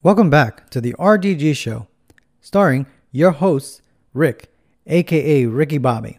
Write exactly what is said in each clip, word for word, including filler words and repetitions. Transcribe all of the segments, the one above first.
Welcome back to the R D G Show, starring your hosts, Rick, aka Ricky Bobby,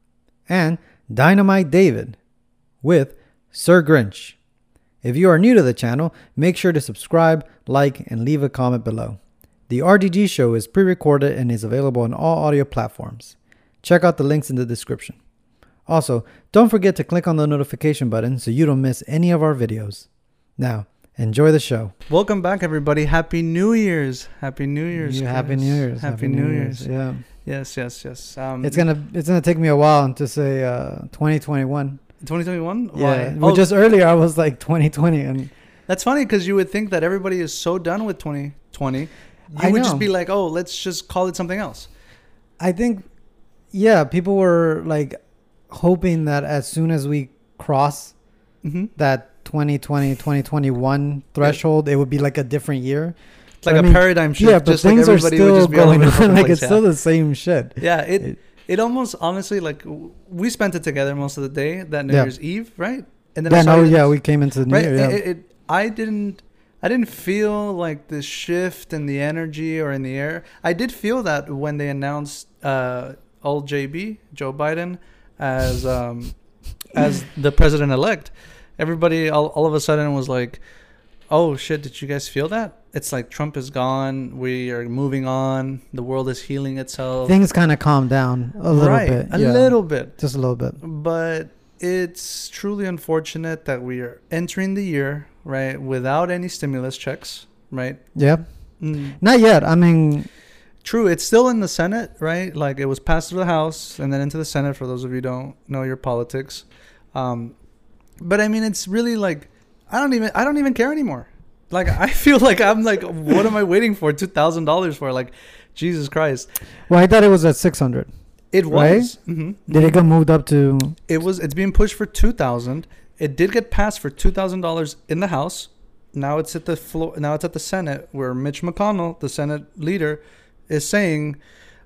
and Dynamite David, with Sir Grinch. If you are new to the channel, make sure to subscribe, like, and leave a comment below. The R D G Show is pre-recorded and is available on all audio platforms. Check out the links in the description. Also, don't forget to click on the notification button so you don't miss any of our videos. Now, enjoy the show. Welcome back, everybody. Happy New Year's. Happy New Year's. Yeah, Happy New Year's. Happy, Happy New, New Year's. Year's. Yeah. Yes, yes, yes. Um, it's gonna it's gonna take me a while to say uh, twenty twenty-one. twenty twenty-one? Yeah. Why? Well, oh, just earlier I was like twenty twenty, and that's funny because you would think that everybody is so done with twenty twenty. You I would know. just be like, oh, let's just call it something else. I think, yeah, people were like hoping that as soon as we cross Mm-hmm. that twenty twenty, twenty twenty-one threshold, it would be like a different year. It's like But a I mean, paradigm shift. Yeah, but just like things are everybody would still just be all going over the on. fucking Like place, it's yeah. still the same shit. Yeah, it, It- it almost honestly like w- we spent it together most of the day that New Yeah. Year's Eve, right? And then Yeah, I saw no, you- yeah, we came into the new right. year. Yeah. It, it, I didn't. I didn't feel like the shift in the energy or in the air. I did feel that when they announced uh, old J B, Joe Biden, as um, as the president elect. Everybody all, all of a sudden was like, "Oh shit! Did you guys feel that?" It's like Trump is gone. We are moving on. The world is healing itself. Things kind of calmed down a little right, bit. a yeah. little bit. Just a little bit. But it's truly unfortunate that we are entering the year, right, without any stimulus checks, right? Yeah. Mm, Not yet. I mean, true. It's still in the Senate, right? Like it was passed through the House and then into the Senate, for those of you who don't know your politics. Um, but I mean, it's really like, I don't even, I don't even care anymore. Like, I feel like I'm like, what am I waiting for? two thousand dollars for? Like, Jesus Christ. well, I thought it was at six hundred. It was. Mm-hmm. Did it get moved up to? It was. It's being pushed for two thousand. It did get passed for two thousand dollars in the House. Now it's at the floor. Now it's at the Senate, where Mitch McConnell, the Senate leader, is saying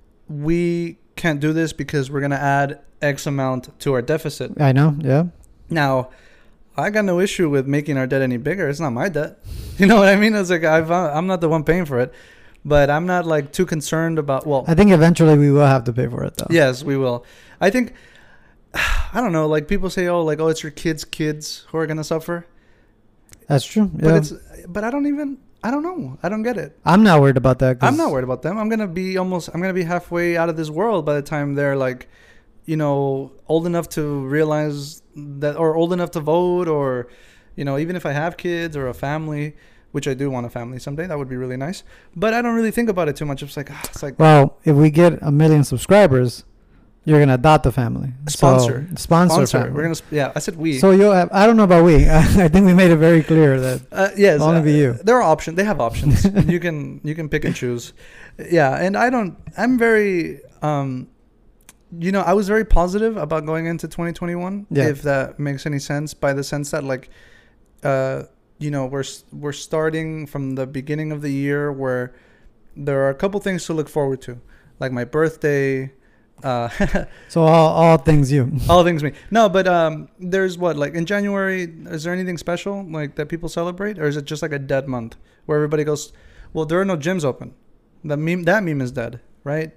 we can't do this because we're gonna add X amount to our deficit. I know. Yeah. Now, I got no issue with making our debt any bigger. It's not my debt. You know what I mean? It's like I've, I'm not the one paying for it, but I'm not like too concerned about. Well, I think eventually we will have to pay for it, though. yes, we will. I think. I don't know. Like people say, oh, like oh, it's your kids' kids who are gonna suffer. That's true. But Yeah. it's. But I don't even. I don't know. I don't get it. I'm not worried about that. 'cause I'm not worried about them. I'm gonna be almost. I'm gonna be halfway out of this world by the time they're like, you know, old enough to realize that, or old enough to vote, or, you know, even if I have kids or a family, which I do want a family someday, that would be really nice. But I don't really think about it too much. It's like, ah, it's like Well, if we get a million subscribers, you're gonna adopt a family. Sponsor. So, sponsor. sponsor. family. We're gonna. sp- Yeah, I said we. So you'll have. I don't know about we. I think we made it very clear that Uh, yes, It'll only uh, be you. There are options. They have options. you can you can pick and choose. Yeah, and I don't. I'm very. Um, you know, I was very positive about going into twenty twenty-one. Yeah. If that makes any sense, by the sense that like, uh, you know, we're s- we're starting from the beginning of the year where there are a couple things to look forward to, like my birthday. Uh, so all all things you. all things me. No, but um, there's what, like in January, is there anything special like that people celebrate, or is it just like a dead month where everybody goes, well, there are no gyms open. The meme, that meme is dead, right?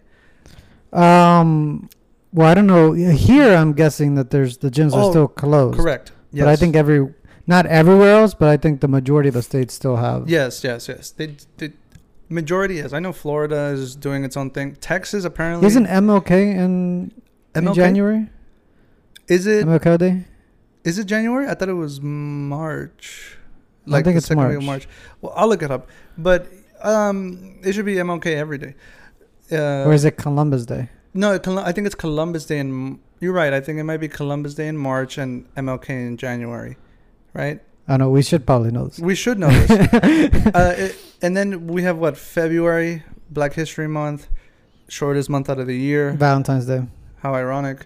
Um. Well, I don't know. Here, I'm guessing that there's the gyms are Oh, still closed. Correct. Yes. But I think every, not everywhere else, but I think the majority of the states still have. Yes, yes, yes. They, they majority is. I know Florida is doing its own thing. Texas apparently Isn't M L K in, in M L K? January? Is it? M L K Day? Is it January? I thought it was March. I think the it's second week of March. March. Well, I'll look it up. But um, it should be M L K every day. Uh, Or is it Columbus Day? No, Col- I think it's Columbus Day in. You're right. I think it might be Columbus Day in March and M L K in January, right? I know. We should probably know this. We should know this. uh, it, and then we have what, February, Black History Month, shortest month out of the year. Valentine's Day. How ironic.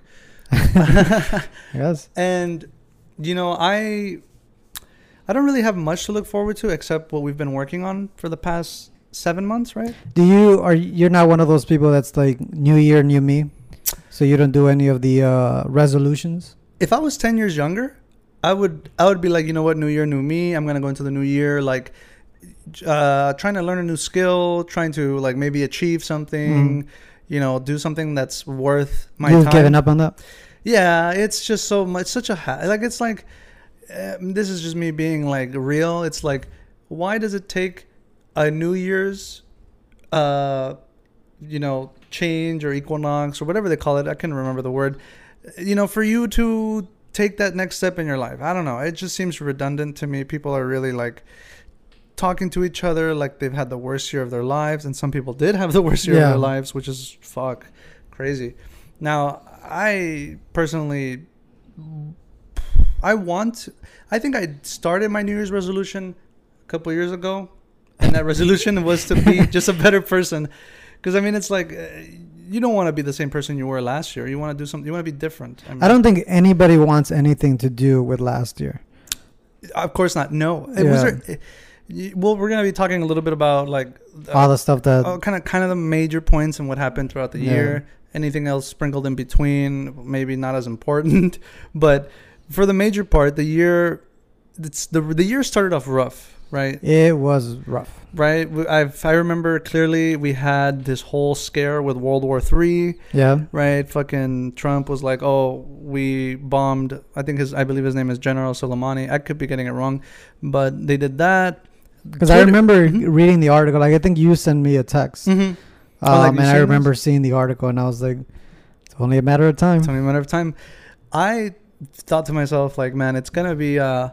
Yes. And you know, I I don't really have much to look forward to except what we've been working on for the past seven months, right? Do you are you're not one of those people that's like New Year, New Me, so you don't do any of the uh, resolutions? If I was ten years younger, I would I would be like, you know what, new year, new me. I'm gonna go into the new year like uh, trying to learn a new skill, trying to like maybe achieve something, mm. you know, do something that's worth my You've time. given up on that? Yeah, it's just so much, such a ha- like it's like um, this is just me being like real. It's like, why does it take a New Year's, uh, you know, change or equinox or whatever they call it? I can't remember the word. You know, for you to take that next step in your life. I don't know. It just seems redundant to me. People are really like talking to each other like they've had the worst year of their lives, and some people did have the worst year yeah. of their lives, which is fuck crazy. Now, I personally, I want, I think I started my New Year's resolution a couple years ago, and that resolution was to be just a better person. Because, I mean, it's like, uh, you don't want to be the same person you were last year. You want to do something, you want to be different. I, mean, I don't think anybody wants anything to do with last year. Of course not. No. It yeah. was there, it, well, we're going to be talking a little bit about, like, uh, all the stuff that, uh, kind of kind of the major points and what happened throughout the yeah. year. Anything else sprinkled in between, maybe not as important. But for the major part, the year, it's the the year started off rough, right? It was rough. Right? I I remember clearly we had this whole scare with World War Three. Yeah. Right? Fucking Trump was like, oh, we bombed, I think his, I believe his name is General Soleimani. I could be getting it wrong. But they did that. Because I remember mm-hmm. reading the article. Like, I think you sent me a text. Mm-hmm. Um, oh, like and I remember this? seeing the article, and I was like, it's only a matter of time. It's only a matter of time. I thought to myself, like, man, it's going to be, uh,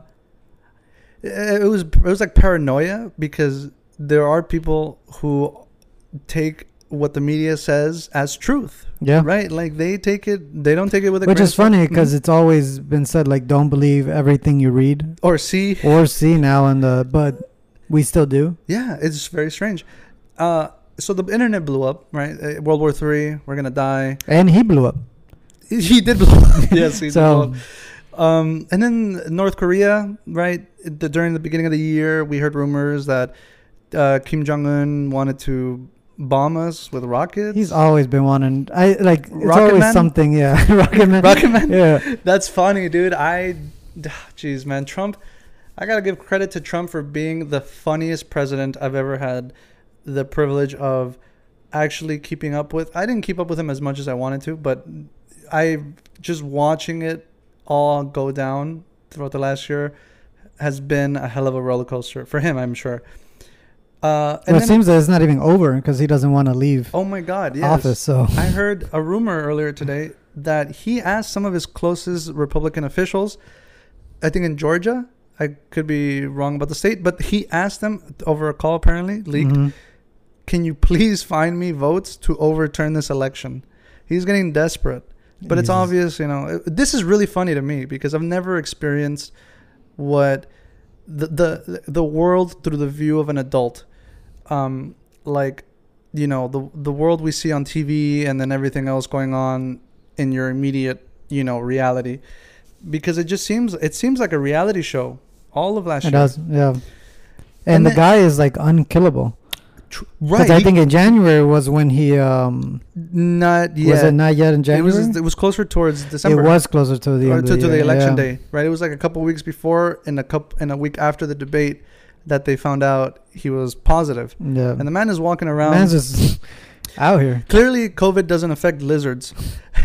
it, it was it was like paranoia, because there are people who take what the media says as truth. Yeah. Right? Like, they take it, they don't take it with a Which grain is funny, because mm-hmm. it's always been said, like, don't believe everything you read. Or see. Or see now, in the, but we still do. Yeah, it's very strange. Uh, So the internet blew up, right? Uh, World War Three, we're gonna die, and he blew up. He, he did blow up. Yes, he so, did blow up. Um, and then North Korea, right? The, during the beginning of the year, we heard rumors that uh, Kim Jong Un wanted to bomb us with rockets. He's always been wanting. I like. It's Rocket always Man? something. Yeah, Rocket Man. Rocket Man. Yeah, that's funny, dude. I, jeez, man, Trump. I gotta give credit to Trump for being the funniest president I've ever had the privilege of actually keeping up with. I didn't keep up with him as much as I wanted to, but I just watching it all go down throughout the last year has been a hell of a roller coaster for him, I'm sure. Uh, and well, it then, seems that it's not even over, because he doesn't want to leave. Oh my God! Yes. Office. So I heard a rumor earlier today that he asked some of his closest Republican officials, I think in Georgia. I could be wrong about the state, but he asked them over a call, apparently leaked. Mm-hmm. Can you please find me votes to overturn this election? He's getting desperate. But Jesus. It's obvious, you know, it, this is really funny to me, because I've never experienced what the the, the world through the view of an adult. Um, like, you know, the the world we see on T V, and then everything else going on in your immediate, you know, reality. Because it just seems, it seems like a reality show all of last it year. It does, yeah. And, and the then, guy is like unkillable. Tr- right. Because I think in January was when he... Um, not yet. Was it not yet in January? It was, it was closer towards December. It was closer to the or end to, of the to year, the election yeah. day, right? It was like a couple weeks before and a couple and a week after the debate that they found out he was positive. Yeah. And the man is walking around. Man's just out here. Clearly, COVID doesn't affect lizards.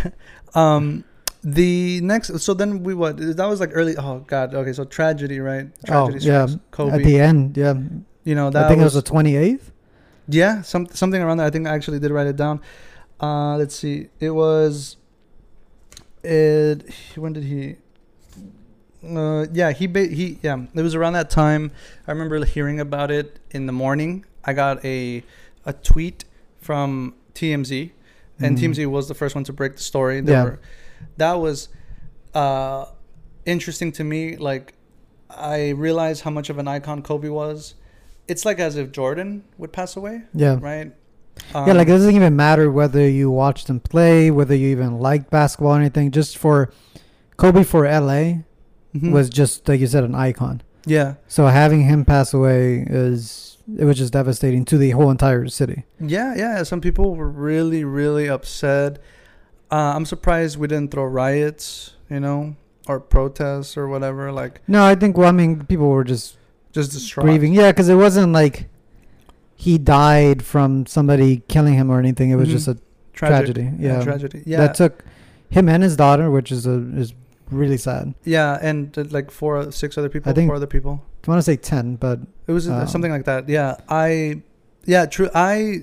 um... The next, so then we what? That was like early. Oh God. Okay, so tragedy, right? Tragedy oh yeah. Kobe. At the end, yeah. You know that. I think was, it was the twenty-eighth. Yeah, some something around there. I think I actually did write it down. Uh, let's see. It was. It. When did he? Uh, yeah, he ba- he yeah. It was around that time. I remember hearing about it in the morning. I got a a tweet from T M Z, and mm. T M Z was the first one to break the story. They yeah. were, that was uh, interesting to me. Like, I realized how much of an icon Kobe was. It's like as if Jordan would pass away. Yeah. Right? Um, yeah, like it doesn't even matter whether you watched him play, whether you even liked basketball or anything. Just for Kobe for L A mm-hmm. was just, like you said, an icon. Yeah. So having him pass away is, it was just devastating to the whole entire city. Yeah, yeah. Some people were really, really upset. Uh, I'm surprised we didn't throw riots, you know, or protests or whatever. Like, no, I think, well, I mean, people were just, just just distraught. grieving. Yeah, because it wasn't like he died from somebody killing him or anything. It was Mhm. just a Tragic. tragedy. Yeah, tragedy. Yeah, that took him and his daughter, which is a is really sad. yeah, and uh, like four, six other people. I think- four other people. I want to say ten, but It was uh, Um, something like that. Yeah, I, yeah, true. I,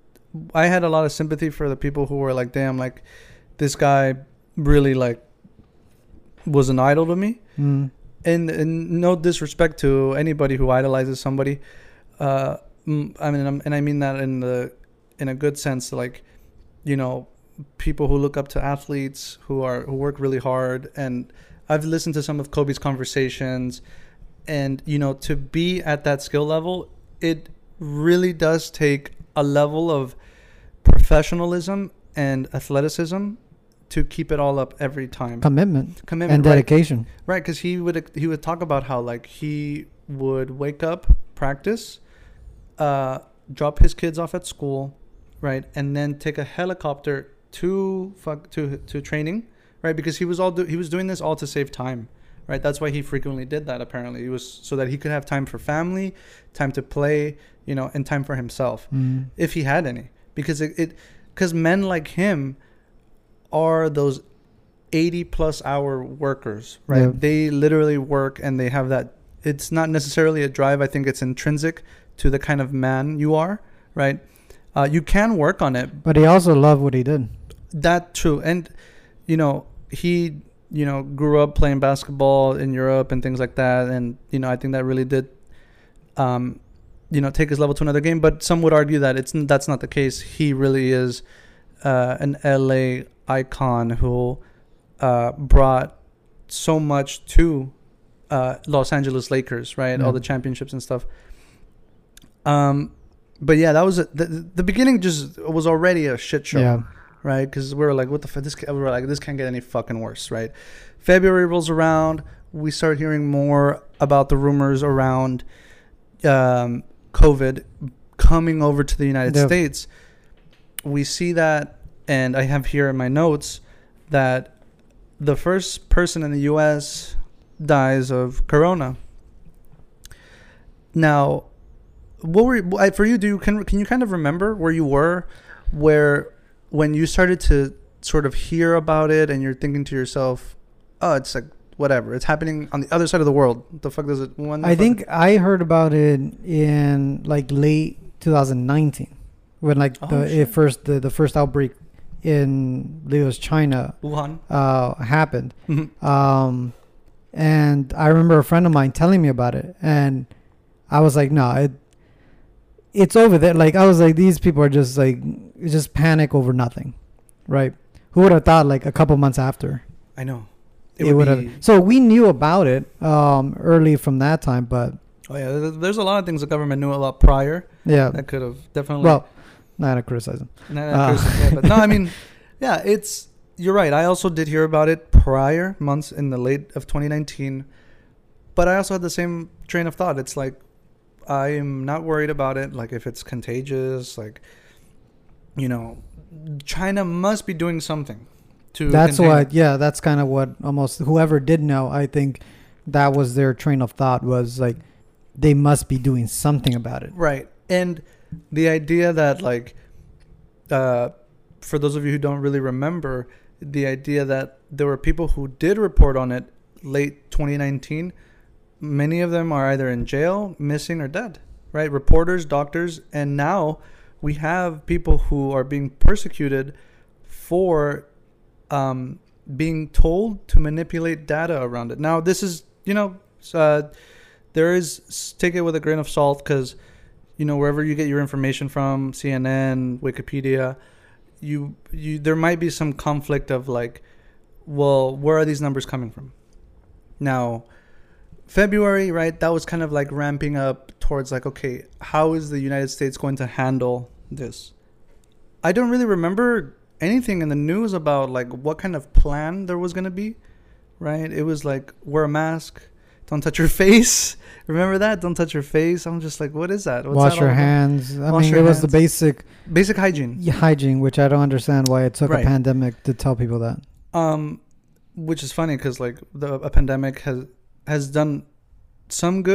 I had a lot of sympathy for the people who were like, damn, like, this guy really like was an idol to me. mm, And, and no disrespect to anybody who idolizes somebody. Uh, mm, I mean, um, and I mean that in the, in a good sense. Like, you know, people who look up to athletes who are who work really hard. And I've listened to some of Kobe's conversations. And, you know, to be at that skill level, it really does take a level of professionalism and athleticism to keep it all up every time. commitment Commitment, and right? dedication. Right, because he would he would talk about how like he would wake up, practice, uh, drop his kids off at school, right, and then take a helicopter to fuck to to training, right, because he was all do, he was doing this all to save time. Right, that's why he frequently did that. Apparently, it was so that he could have time for family, time to play, you know, and time for himself, Mm. if he had any. Because it, because men like him are those eighty plus hour workers, right? Yeah. They literally work and they have that. It's not necessarily a drive. I think it's intrinsic to the kind of man you are, right? Uh, you can work on it. But he also loved what he did. That true, and you know he. you know, grew up playing basketball in Europe and things like that. And, you know, I think that really did, um, you know, take his level to another game. But some would argue that it's that's not the case. He really is uh, an L A icon who uh, brought so much to uh, Los Angeles Lakers, right? Yeah. All the championships and stuff. Um, but yeah, that was a, the the beginning. Just was already a shit show. Yeah. Right, because we were like, "What the fuck?" This we were like, "This can't get any fucking worse." Right. February rolls around. We start hearing more about the rumors around um, COVID coming over to the United Yep. States. We see that, and I have here in my notes that the first person in the U S dies of corona. Now, what were I- for you? Do you can can you kind of remember where you were, where when you started to sort of hear about it and you're thinking to yourself, oh, it's like whatever, it's happening on the other side of the world. What the fuck does it? When the I fuck- think I heard about it in like late twenty nineteen when like Oh, the shit. it first the, the first outbreak in I believe it was China Wuhan. uh, happened. Mhm. Um, and I remember a friend of mine telling me about it, and I was like, no, it it's over there. Like I was like, these people are just like just panic over nothing, right? Who would have thought like a couple months after I know. it would have. be- So we knew about it um, early from that time, but Oh yeah, there's- there's a lot of things the government knew a lot prior yeah. that could have definitely. Well, not to criticize them. Not Uh. criticism, yeah, but no, I mean, yeah, it's you're right. I also did hear about it prior months in the late of twenty nineteen, but I also had the same train of thought. It's like I am not worried about it. Like if it's contagious, like you know, China must be doing something to. That's contain what, it. yeah, that's kind of what almost whoever did know, I think that was their train of thought was like, they must be doing something about it. Right. And the idea that, like, uh, for those of you who don't really remember, the idea that there were people who did report on it late twenty nineteen, many of them are either in jail, missing, or dead, right? Reporters, doctors, and now we have people who are being persecuted for um, being told to manipulate data around it. Now, this is, you know, uh, there is, take it with a grain of salt because, you know, wherever you get your information from, C N N, Wikipedia, you you there might be some conflict of like, well, where are these numbers coming from? Now, February, right, that was kind of like ramping up towards like, okay, how is the United States going to handle this? I don't really remember anything in the news about like what kind of plan there was going to be, right? It was like, wear a mask, don't touch your face. Remember that? Don't touch your face. I'm just like, what is that? What's Wash that your all about? hands. I Wash mean, your it was the hands. basic Basic hygiene. hygiene, which I don't understand why it took Right. a pandemic to tell people that. Um, which is funny because like the a pandemic has has done some good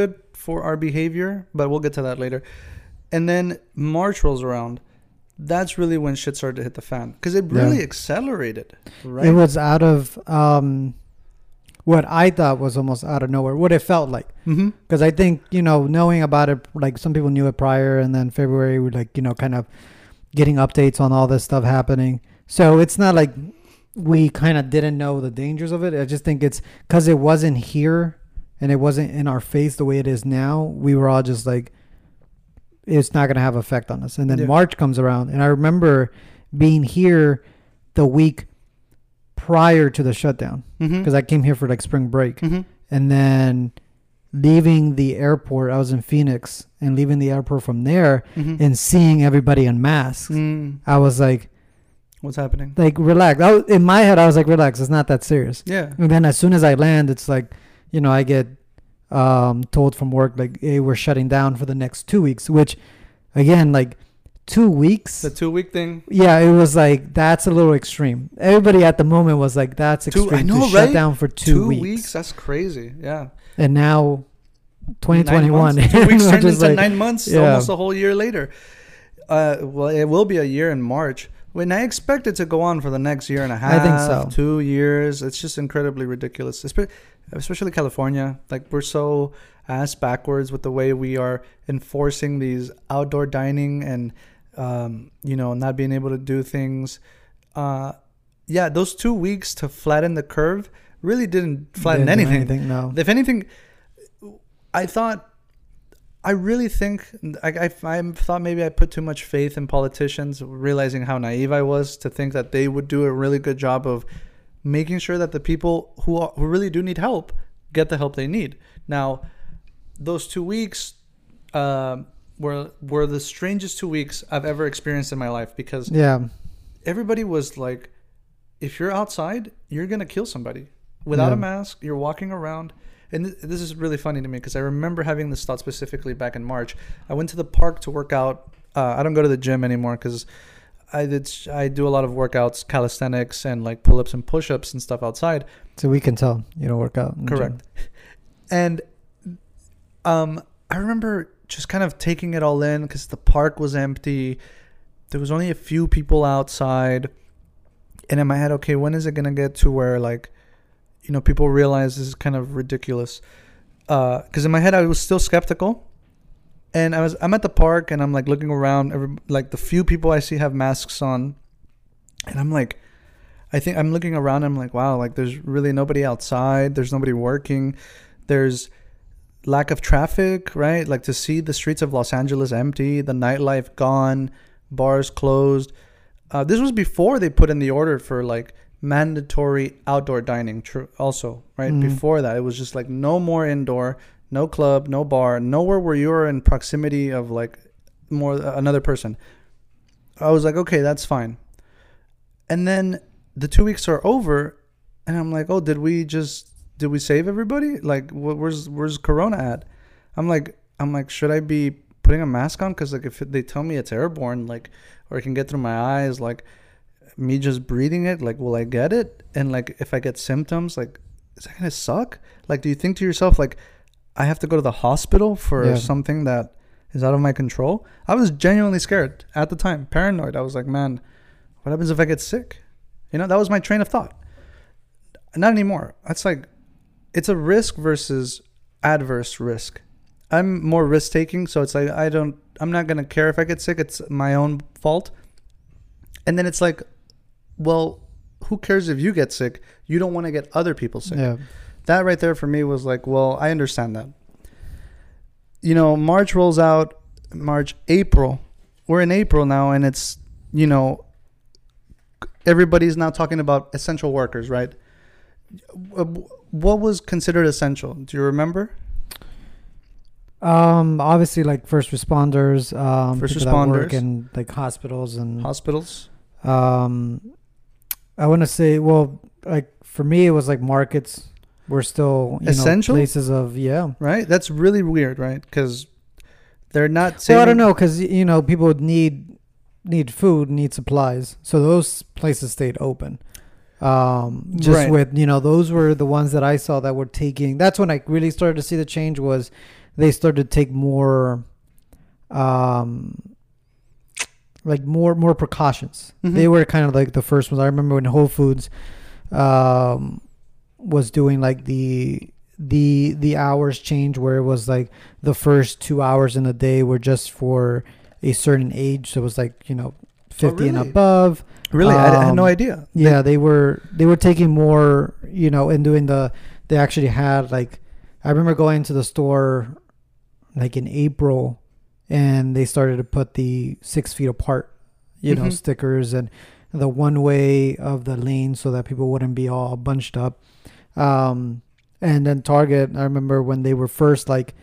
for our behavior, but we'll get to that later. And then March rolls around. That's really when shit started to hit the fan because it really yeah. accelerated. Right? It was out of um, what I thought was almost out of nowhere. What it felt like, because mm-hmm. I think you know, knowing about it, like some people knew it prior, and then February we like you know, kind of getting updates on all this stuff happening. So it's not like we kind of didn't know the dangers of it. I just think it's because it wasn't here and it wasn't in our face the way it is now. We were all just like, it's not going to have effect on us. And then yeah. March comes around. And I remember being here the week prior to the shutdown because mm-hmm. I came here for like spring break. Mm-hmm. And then leaving the airport, I was in Phoenix, and leaving the airport from there mm-hmm. and seeing everybody in masks. Mm. I was like, what's happening? Like, relax. I was, in my head, I was like, relax. It's not that serious. Yeah. And then as soon as I land, it's like, you know, I get um, told from work, like, hey, we're shutting down for the next two weeks, which, again, like, two weeks. The two-week thing? Yeah, it was like, that's a little extreme. Everybody at the moment was like, that's extreme two, I know, to right? shut down for two, two weeks. Two weeks? That's crazy. Yeah. And now, twenty twenty-one. Two weeks turned into like, nine months, yeah. almost a whole year later. Uh, well, it will be a year in March. When I expect it to go on for the next year and a half, I think so. Two years. It's just incredibly ridiculous, especially California. Like, we're so ass backwards with the way we are enforcing these outdoor dining and, um, you know, not being able to do things. Uh, yeah, those two weeks to flatten the curve really didn't flatten didn't anything. anything. No. If anything, I thought... I really think I, I, I thought maybe I put too much faith in politicians, realizing how naive I was to think that they would do a really good job of making sure that the people who are, who really do need help get the help they need. Now, those two weeks uh, were were the strangest two weeks I've ever experienced in my life because yeah, everybody was like, if you're outside, you're gonna kill somebody without yeah. a mask. You're walking around. And th- this is really funny to me because I remember having this thought specifically back in March. I went to the park to work out. Uh, I don't go to the gym anymore because I did. I do a lot of workouts, calisthenics, and like pull-ups and push-ups and stuff outside. So we can tell you don't work out. In Correct. The gym. And um, I remember just kind of taking it all in because the park was empty. There was only a few people outside, and in my head, okay, when is it gonna get to where like, you know, people realize this is kind of ridiculous. Because uh, in my head, I was still skeptical. And I was, I'm at the park and I'm like looking around. Every, like the few people I see have masks on. And I'm like, I think I'm looking around. And I'm like, wow, like there's really nobody outside. There's nobody working. There's lack of traffic, right? Like to see the streets of Los Angeles empty, the nightlife gone, bars closed. Uh, this was before they put in the order for like mandatory outdoor dining tr- also, right? Mm. Before that, it was just like no more indoor, no club, no bar, nowhere where you're in proximity of like more uh, another person. I was like, okay, that's fine. And then the two weeks are over and I'm like, oh, did we just, did we save everybody? Like, wh- where's, where's Corona at? I'm like, I'm like, should I be putting a mask on? Cause like if they tell me it's airborne, like, or it can get through my eyes, like, me just breathing it, like, will I get it? And like, if I get symptoms, like, is that gonna suck? Like, do you think to yourself, like, I have to go to the hospital for yeah. something that is out of my control? I was genuinely scared at the time, paranoid. I was like, man, what happens if I get sick? You know, that was my train of thought. Not anymore. That's like, it's a risk versus adverse risk. I'm more risk taking, so it's like, I don't, I'm not gonna care if I get sick. It's my own fault. And then it's like, well, who cares if you get sick? You don't want to get other people sick. Yeah. That right there for me was like, well, I understand that. You know, March rolls out, March, April. We're in April now, and it's, you know, everybody's now talking about essential workers, right? What was considered essential? Do you remember? Um, obviously, like first responders, um, first people responders, that work in like hospitals and hospitals. Um, I want to say, well, like for me, it was like markets were still you essential know, places of yeah, right. That's really weird, right? Because they're not. Saving- well, I don't know, because you know people need need food, need supplies, so those places stayed open. Um, just right. with you know those were the ones that I saw that were taking. That's when I really started to see the change was they started to take more, um, like more more precautions. Mm-hmm. They were kind of like the first ones. I remember when Whole Foods, um, was doing like the the the hours change, where it was like the first two hours in the day were just for a certain age. So it was like, you know, fifty oh, really? and above. Really, um, I had no idea. Yeah, they were they were taking more, you know, and doing the. They actually had like, I remember going to the store, like in April, and they started to put the six feet apart, you mm-hmm. know, stickers and the one way of the lane so that people wouldn't be all bunched up. Um, and then Target, I remember when they were first like,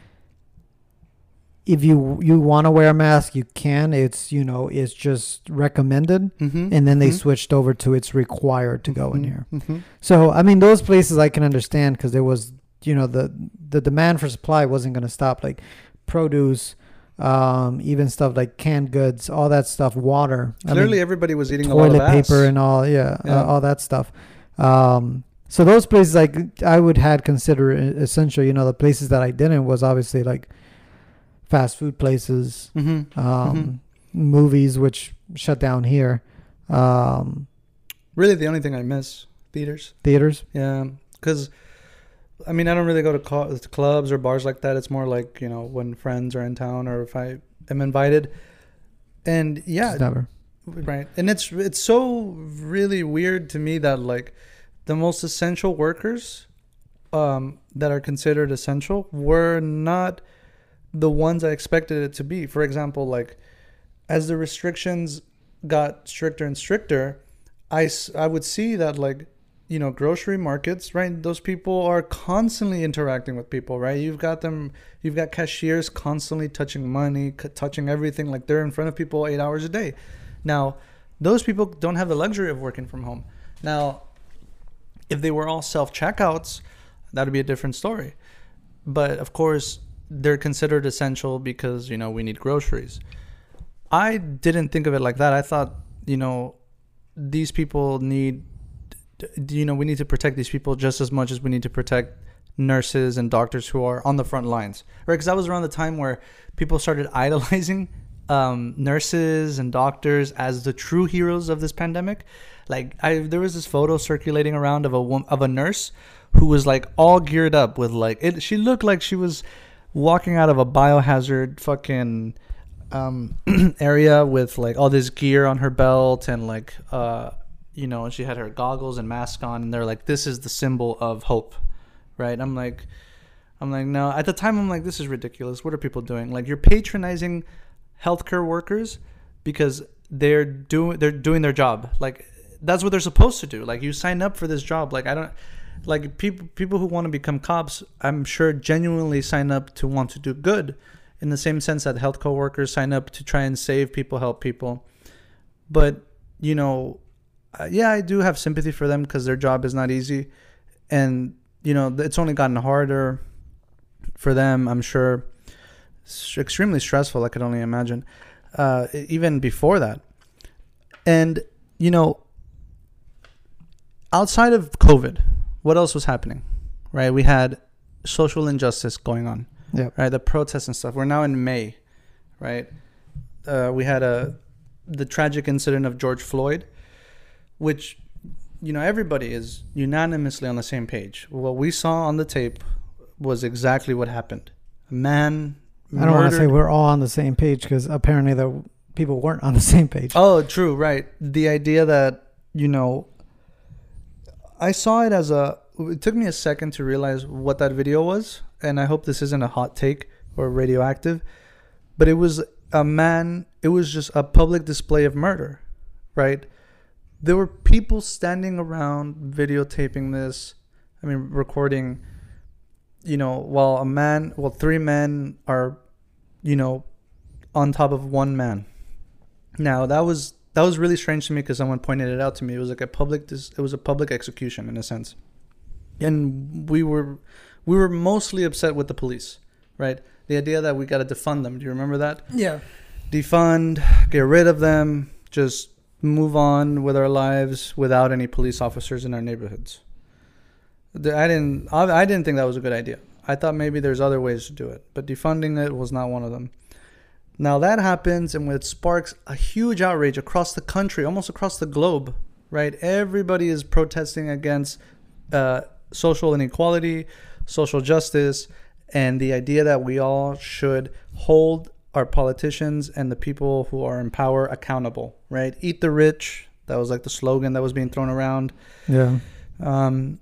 if you you want to wear a mask, you can. It's, you know, it's just recommended. Mm-hmm. And then they mm-hmm. switched over to it's required to go mm-hmm. in here. Mm-hmm. So, I mean, those places I can understand because there was, you know, the, the demand for supply wasn't going to stop. Like produce, um, even stuff like canned goods, all that stuff, water. Clearly, I mean, everybody was eating a lot of toilet paper and all, yeah, yeah. Uh, all that stuff. Um, so those places, like, I would had consider essential. You know, the places that I didn't was obviously like fast food places, mm-hmm. Um, mm-hmm. movies, which shut down here. Um, really, the only thing I miss theaters. Theaters, yeah, because. I mean, I don't really go to co- clubs or bars like that. It's more like, you know, when friends are in town or if I am invited. And yeah, Just never. Right. And it's it's so really weird to me that like the most essential workers um, that are considered essential were not the ones I expected it to be. For example, like as the restrictions got stricter and stricter, I, I would see that like, you know, grocery markets, right? Those people are constantly interacting with people, right? You've got them, you've got cashiers constantly touching money, c- touching everything. Like they're in front of people eight hours a day. Now, those people don't have the luxury of working from home. Now, if they were all self-checkouts, that would be a different story. But of course, they're considered essential because, you know, we need groceries. I didn't think of it like that. I thought, you know, these people need you know, we need to protect these people just as much as we need to protect nurses and doctors who are on the front lines, right? Because that was around the time where people started idolizing um, nurses and doctors as the true heroes of this pandemic. Like, I there was this photo circulating around of a of a nurse who was like all geared up with like it. She looked like she was walking out of a biohazard fucking um, area with like all this gear on her belt and like. Uh, You know, and she had her goggles and mask on, and they're like, "This is the symbol of hope," right? I'm like, I'm like, no. At the time, I'm like, this is ridiculous. What are people doing? Like, you're patronizing healthcare workers because they're doing they're doing their job. Like, that's what they're supposed to do. Like, you sign up for this job. Like, I don't like people people who want to become cops. I'm sure genuinely sign up to want to do good, in the same sense that healthcare workers sign up to try and save people, help people. But you know. Uh, yeah, I do have sympathy for them because their job is not easy. And, you know, it's only gotten harder for them, I'm sure. It's extremely stressful, I could only imagine, uh, even before that. And, you know, outside of COVID, what else was happening, right? We had social injustice going on, yep. right? The protests and stuff. We're now in May, right? Uh, we had a the tragic incident of George Floyd, which, you know, everybody is unanimously on the same page. What we saw on the tape was exactly what happened. A man I don't want to say we're all on the same page because apparently the people weren't on the same page. Oh, true, right. The idea that, you know, I saw it as a... It took me a second to realize what that video was, and I hope this isn't a hot take or radioactive, but it was a man... It was just a public display of murder, right? There were people standing around videotaping this. I mean, recording, you know, while a man, well, three men are, you know, on top of one man. Now, that was that was really strange to me because someone pointed it out to me. It was like a public, it was a public execution in a sense. And we were, we were mostly upset with the police, right? The idea that we got to defund them. Do you remember that? Yeah. Defund, get rid of them, just move on with our lives without any police officers in our neighborhoods. I didn't. I didn't think that was a good idea. I thought maybe there's other ways to do it, but defunding it was not one of them. Now that happens, and it sparks a huge outrage across the country, almost across the globe, right? Everybody is protesting against uh, social inequality, social justice, and the idea that we all should hold our politicians and the people who are in power accountable, right? Eat the rich. That was like the slogan that was being thrown around. Yeah. Um,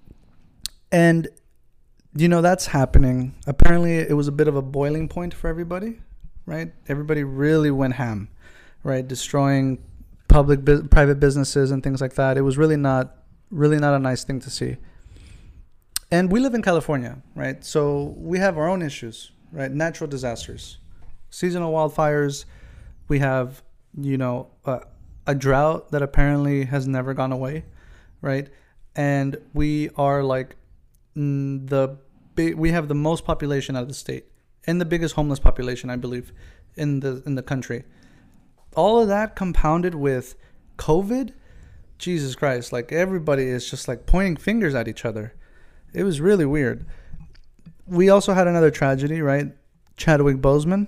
and, you know, that's happening. Apparently, it was a bit of a boiling point for everybody. Right? Everybody really went ham, right? Destroying public, bu- private businesses and things like that. It was really not, really not a nice thing to see. And we live in California, right? So we have our own issues, right? Natural disasters, seasonal wildfires. We have, you know, uh, a drought that apparently has never gone away, right? And we are like mm, the big, we have the most population out of the state. And the biggest homeless population, I believe, in the in the country. All of that compounded with COVID, Jesus Christ, like everybody is just like pointing fingers at each other. It was really weird. We also had another tragedy, right? Chadwick Boseman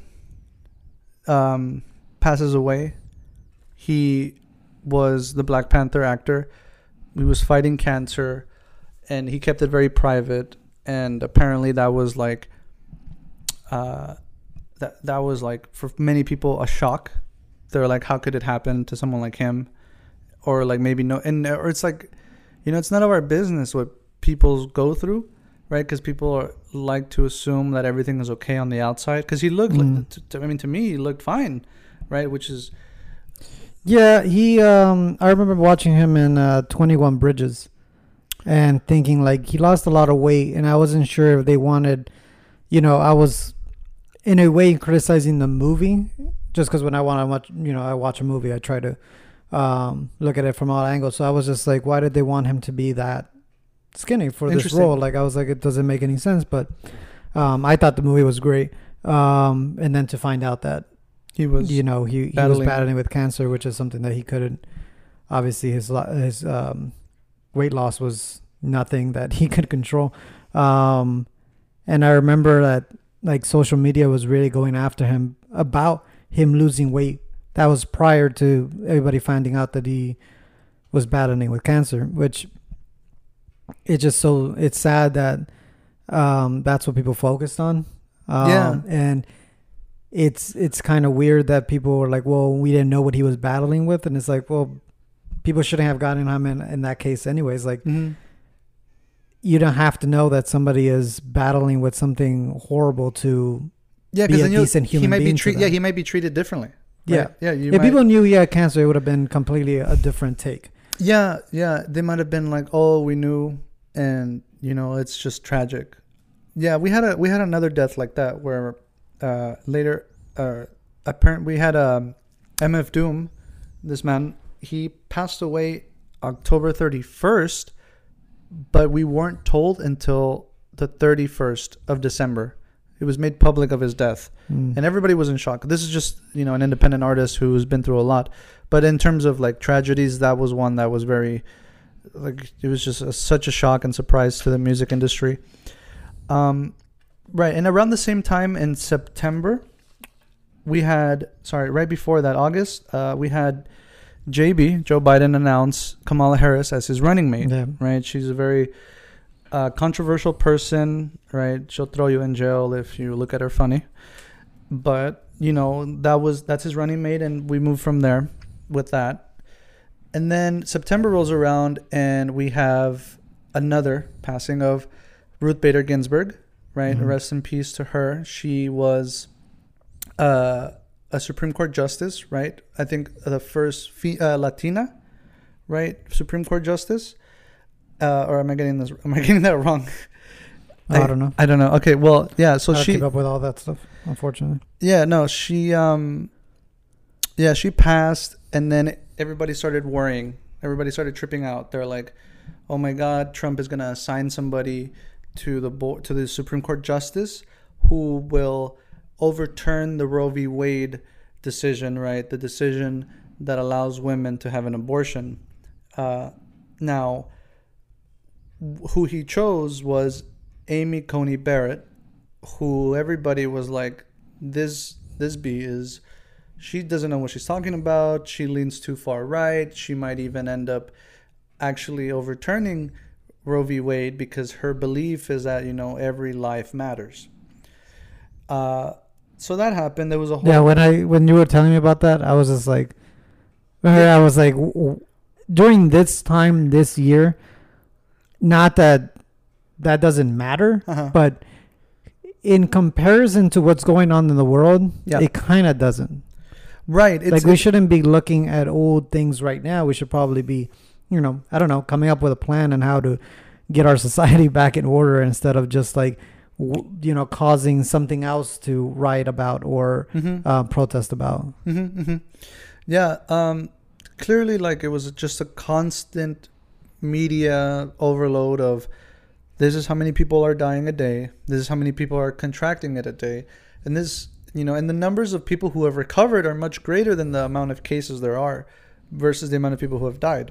um, passes away. He was the Black Panther actor. He was fighting cancer, and he kept it very private. And apparently that was like Uh, that that was like for many people a shock. They're like, how could it happen to someone like him? Or like maybe no, and or it's like, you know, it's none of our business what people go through, right? Because people are, like to assume that everything is okay on the outside. Because he looked, mm. like, to, to, I mean, to me, he looked fine, right? Which is, yeah, he. Um, I remember watching him in uh, twenty-one Bridges, and thinking like he lost a lot of weight, and I wasn't sure if they wanted, you know, I was in a way criticizing the movie, just because when I want to watch, you know, I watch a movie, I try to um, look at it from all angles. So I was just like, why did they want him to be that skinny for this role? Like, I was like, it doesn't make any sense. But um, I thought the movie was great. Um, and then to find out that he was, you know, he, he was battling with cancer, which is something that he couldn't, obviously his, his um, weight loss was nothing that he could control. Um, and I remember that, like, social media was really going after him about him losing weight. That was prior to everybody finding out that he was battling with cancer, which it's just so, it's sad that um, that's what people focused on. Um, yeah. And it's, it's kind of weird that people were like, well, we didn't know what he was battling with. And it's like, well, people shouldn't have gotten him in, in that case anyways. Like, mm-hmm. You don't have to know that somebody is battling with something horrible to yeah, be a then decent human he might being. Be treat, yeah, he might be treated differently. Right? Yeah, yeah. You if might, people knew he had cancer, it would have been completely a different take. Yeah, yeah. They might have been like, "Oh, we knew," and you know, it's just tragic. Yeah, we had a we had another death like that where uh, later, uh, apparently we had um, M F Doom. This man, he passed away October thirty-first. But we weren't told until the thirty-first of December. It was made public of his death. Mm. And everybody was in shock. This is just, you know, an independent artist who's been through a lot. But in terms of, like, tragedies, that was one that was very, like, it was just a, such a shock and surprise to the music industry. Um, right. And around the same time in September, we had, sorry, right before that, August, uh, we had J B, Joe Biden, announced Kamala Harris as his running mate, yeah. right? She's a very uh, controversial person, right? She'll throw you in jail if you look at her funny. But, you know, that was that's his running mate, and we moved from there with that. And then September rolls around, and we have another passing of Ruth Bader Ginsburg, right? Mm-hmm. Rest in peace to her. She was uh, a Supreme Court justice, right? I think the first fe- uh, Latina, right? Supreme Court justice. Uh, or am I getting this? Am I getting that wrong? I, I don't know. I don't know. Okay, well, yeah. So I don't she keep up with all that stuff, unfortunately. Yeah, no, she, um, yeah, she passed, and then everybody started worrying. Everybody started tripping out. They're like, "Oh my God, Trump is gonna assign somebody to the board, to the Supreme Court justice, who will overturn the Roe v. Wade decision, right? The decision that allows women to have an abortion." Uh, now, who he chose was Amy Coney Barrett, who everybody was like, this this bee is, she doesn't know what she's talking about. She leans too far right. She might even end up actually overturning Roe v. Wade because her belief is that, you know, every life matters. Uh, so that happened. There was a whole Yeah, when I when you were telling me about that, I was just like, I was like, w- w- during this time this year, not that that doesn't matter, uh-huh. but in comparison to what's going on in the world, Yeah. it kind of doesn't. Right. It's, Like we it's, shouldn't be looking at old things right now. We should probably be, you know, I don't know, coming up with a plan on how to get our society back in order instead of just like, w- you know, causing something else to write about or Mhm. uh, protest about. Mm-hmm, mm-hmm. Yeah. Um, clearly, like, it was just a constant media overload of this is how many people are dying a day. This is how many people are contracting it a day. And this, you know, and the numbers of people who have recovered are much greater than the amount of cases there are versus the amount of people who have died.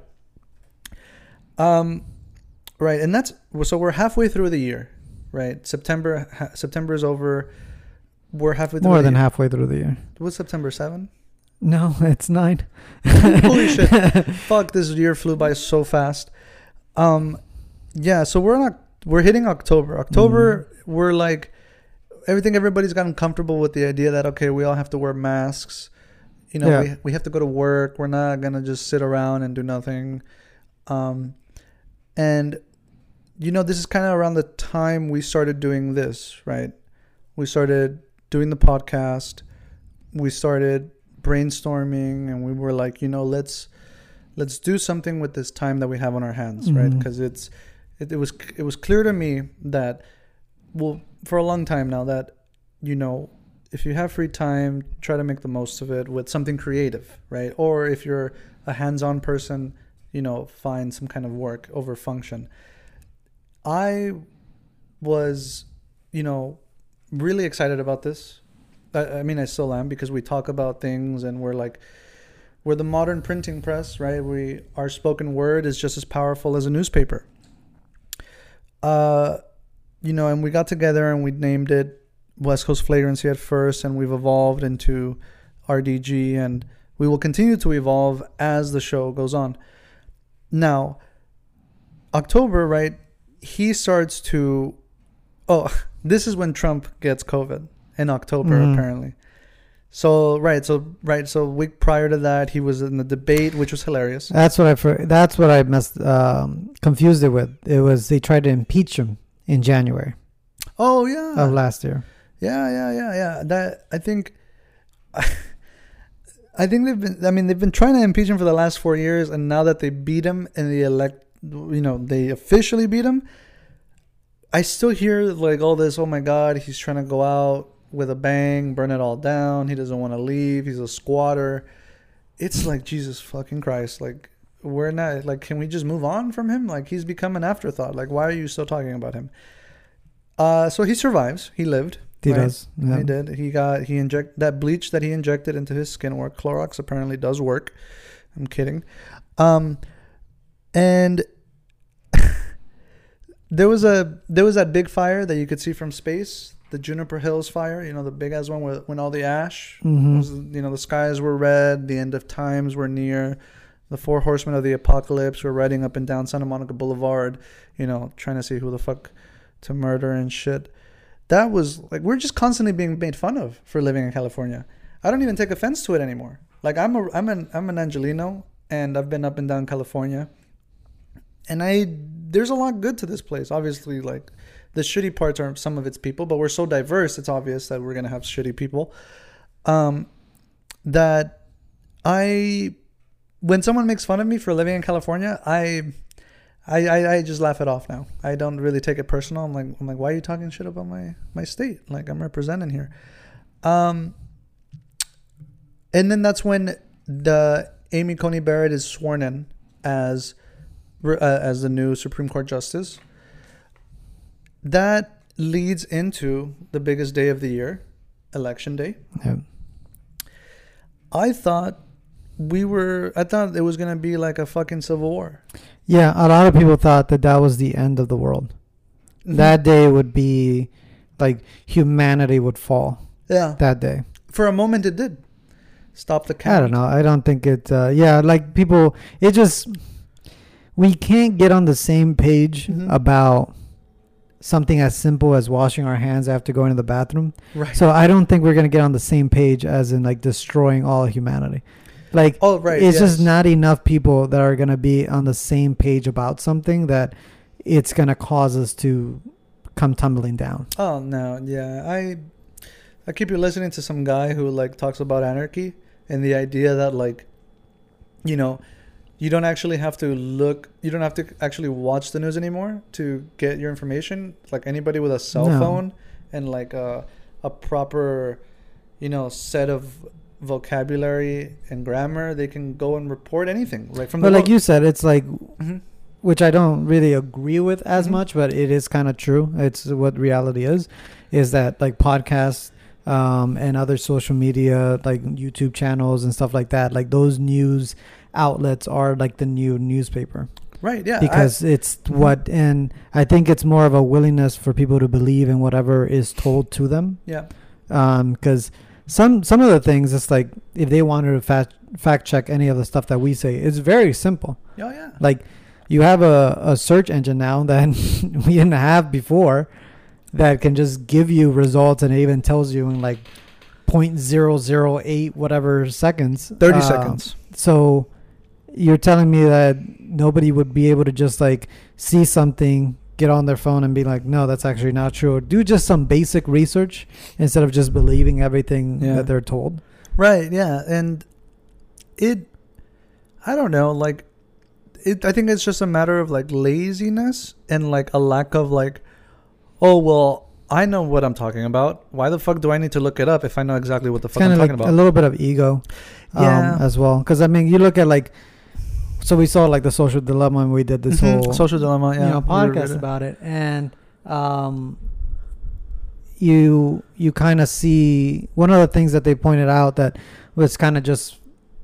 Um, right. And that's, so we're halfway through the year, right? September, ha- September is over. We're halfway through More the than year. halfway through the year. What's September seventh? No, it's nine. Holy shit. Fuck, this year flew by so fast. Um, yeah, so we're not, we're hitting October. October, Mhm. we're like, everything, everybody's gotten comfortable with the idea that, okay, we all have to wear masks. You know, Yeah. we, we have to go to work. We're not going to just sit around and do nothing. Um, and, you know, this is kind of around the time we started doing this, right? We started doing the podcast. We started brainstorming, and we were like, you know, let's let's do something with this time that we have on our hands, right? Mhm. Because it's it, it was it was clear to me that, well, for a long time now, that, you know, if you have free time, try to make the most of it with something creative, right? Or if you're a hands-on person, you know, find some kind of work over function. I was, you know, really excited about this. I, I mean, I still am, because we talk about things and we're like, we're the modern printing press, right? We, our spoken word is just as powerful as a newspaper. Uh, you know, and we got together and we named it West Coast Flagrancy at first, and we've evolved into R D G, and we will continue to evolve as the show goes on. Now, October, right? He starts to, oh, this is when Trump gets COVID in October, Mhm. apparently. So, right. So, right. So a week prior to that, he was in the debate, which was hilarious. That's what I for, that's what I messed um, confused it with. It was they tried to impeach him in January Oh, yeah. of last year. Yeah, yeah, yeah, yeah. That, I think, I think they've been, I mean, they've been trying to impeach him for the last four years. And now that they beat him in the elect, you know, they officially beat him. I still hear like all this, oh my God, he's trying to go out with a bang, burn it all down. He doesn't want to leave. He's a squatter. It's like, Jesus fucking Christ. Like, we're not, like, can we just move on from him? Like, he's become an afterthought. Like, why are you still talking about him? Uh, so he survives. He lived. He right? does. Yeah. He did. He got, he inject that bleach that he injected into his skin work. Clorox apparently does work. I'm kidding. Um, and there was a, there was that big fire that you could see from space, the Juniper Hills fire, you know, the big ass one where, when all the ash, Mhm. was, you know, the skies were red, the end of times were near, the four horsemen of the apocalypse were riding up and down Santa Monica Boulevard, you know, trying to see who the fuck to murder and shit. That was like, we're just constantly being made fun of for living in California. I don't even take offense to it anymore. Like, I'm a, I'm an, I'm an Angelino, and I've been up and down California, and I, there's a lot good to this place. Obviously, like, the shitty parts are some of its people, but we're so diverse, it's obvious that we're going to have shitty people. Um, that I, when someone makes fun of me for living in California, I, I, I, I just laugh it off now. I don't really take it personal. I'm like, I'm like, why are you talking shit about my, my state? Like, I'm representing here. Um, and then that's when the Amy Coney Barrett is sworn in as, uh, as the new Supreme Court Justice. That leads into the biggest day of the year, Election Day. Yeah. I thought we were, I thought it was going to be like a fucking civil war. Yeah, a lot of people thought that that was the end of the world. Mhm. that day would be like humanity would fall Yeah. that day. For a moment, it did stop the count. I don't know. I don't think it. Uh, yeah, like people, it just we can't get on the same page Mhm. about something as simple as washing our hands after going to the bathroom. Right. So I don't think we're gonna get on the same page as in like destroying all of humanity. Like Oh, right. it's just yes. not enough people that are gonna be on the same page about something that it's gonna cause us to come tumbling down. Oh no, yeah. I I keep you listening to some guy who like talks about anarchy and the idea that like, you know, you don't actually have to look, you don't have to actually watch the news anymore to get your information. Like anybody with a cell No. phone and like a a proper, you know, set of vocabulary and grammar, they can go and report anything. Like from But the like you said, it's like, Mhm. which I don't really agree with as Mhm. much, but it is kind of true. It's what reality is, is that like podcasts um, and other social media, like YouTube channels and stuff like that, like those news outlets are like the new newspaper Right, yeah. I- because it's Mhm. what, and I think it's more of a willingness for people to believe in whatever is told to them. yeah. Because some some of the things, it's like if they wanted to fact fact check any of the stuff that we say, it's very simple. Oh yeah. Like you have a, a search engine now that we didn't have before that can just give you results, and it even tells you in like point zero zero eight whatever seconds. thirty Uh, seconds. So you're telling me that nobody would be able to just like see something, get on their phone and be like, no, that's actually not true, or do just some basic research instead of just believing everything Yeah. that they're told. Right, yeah. And it I don't know, like it I think it's just a matter of like laziness and like a lack of like, oh well, I know what I'm talking about. Why the fuck do I need to look it up if I know exactly what the fuck I'm Kind of talking like about? a little bit of ego um, Yeah. as well. Because I mean, you look at like, so we saw like the Social Dilemma, and we did this Mhm. whole Social Dilemma, yeah. you know we podcast read it. about it, and um, you you kind of see one of the things that they pointed out that was kind of just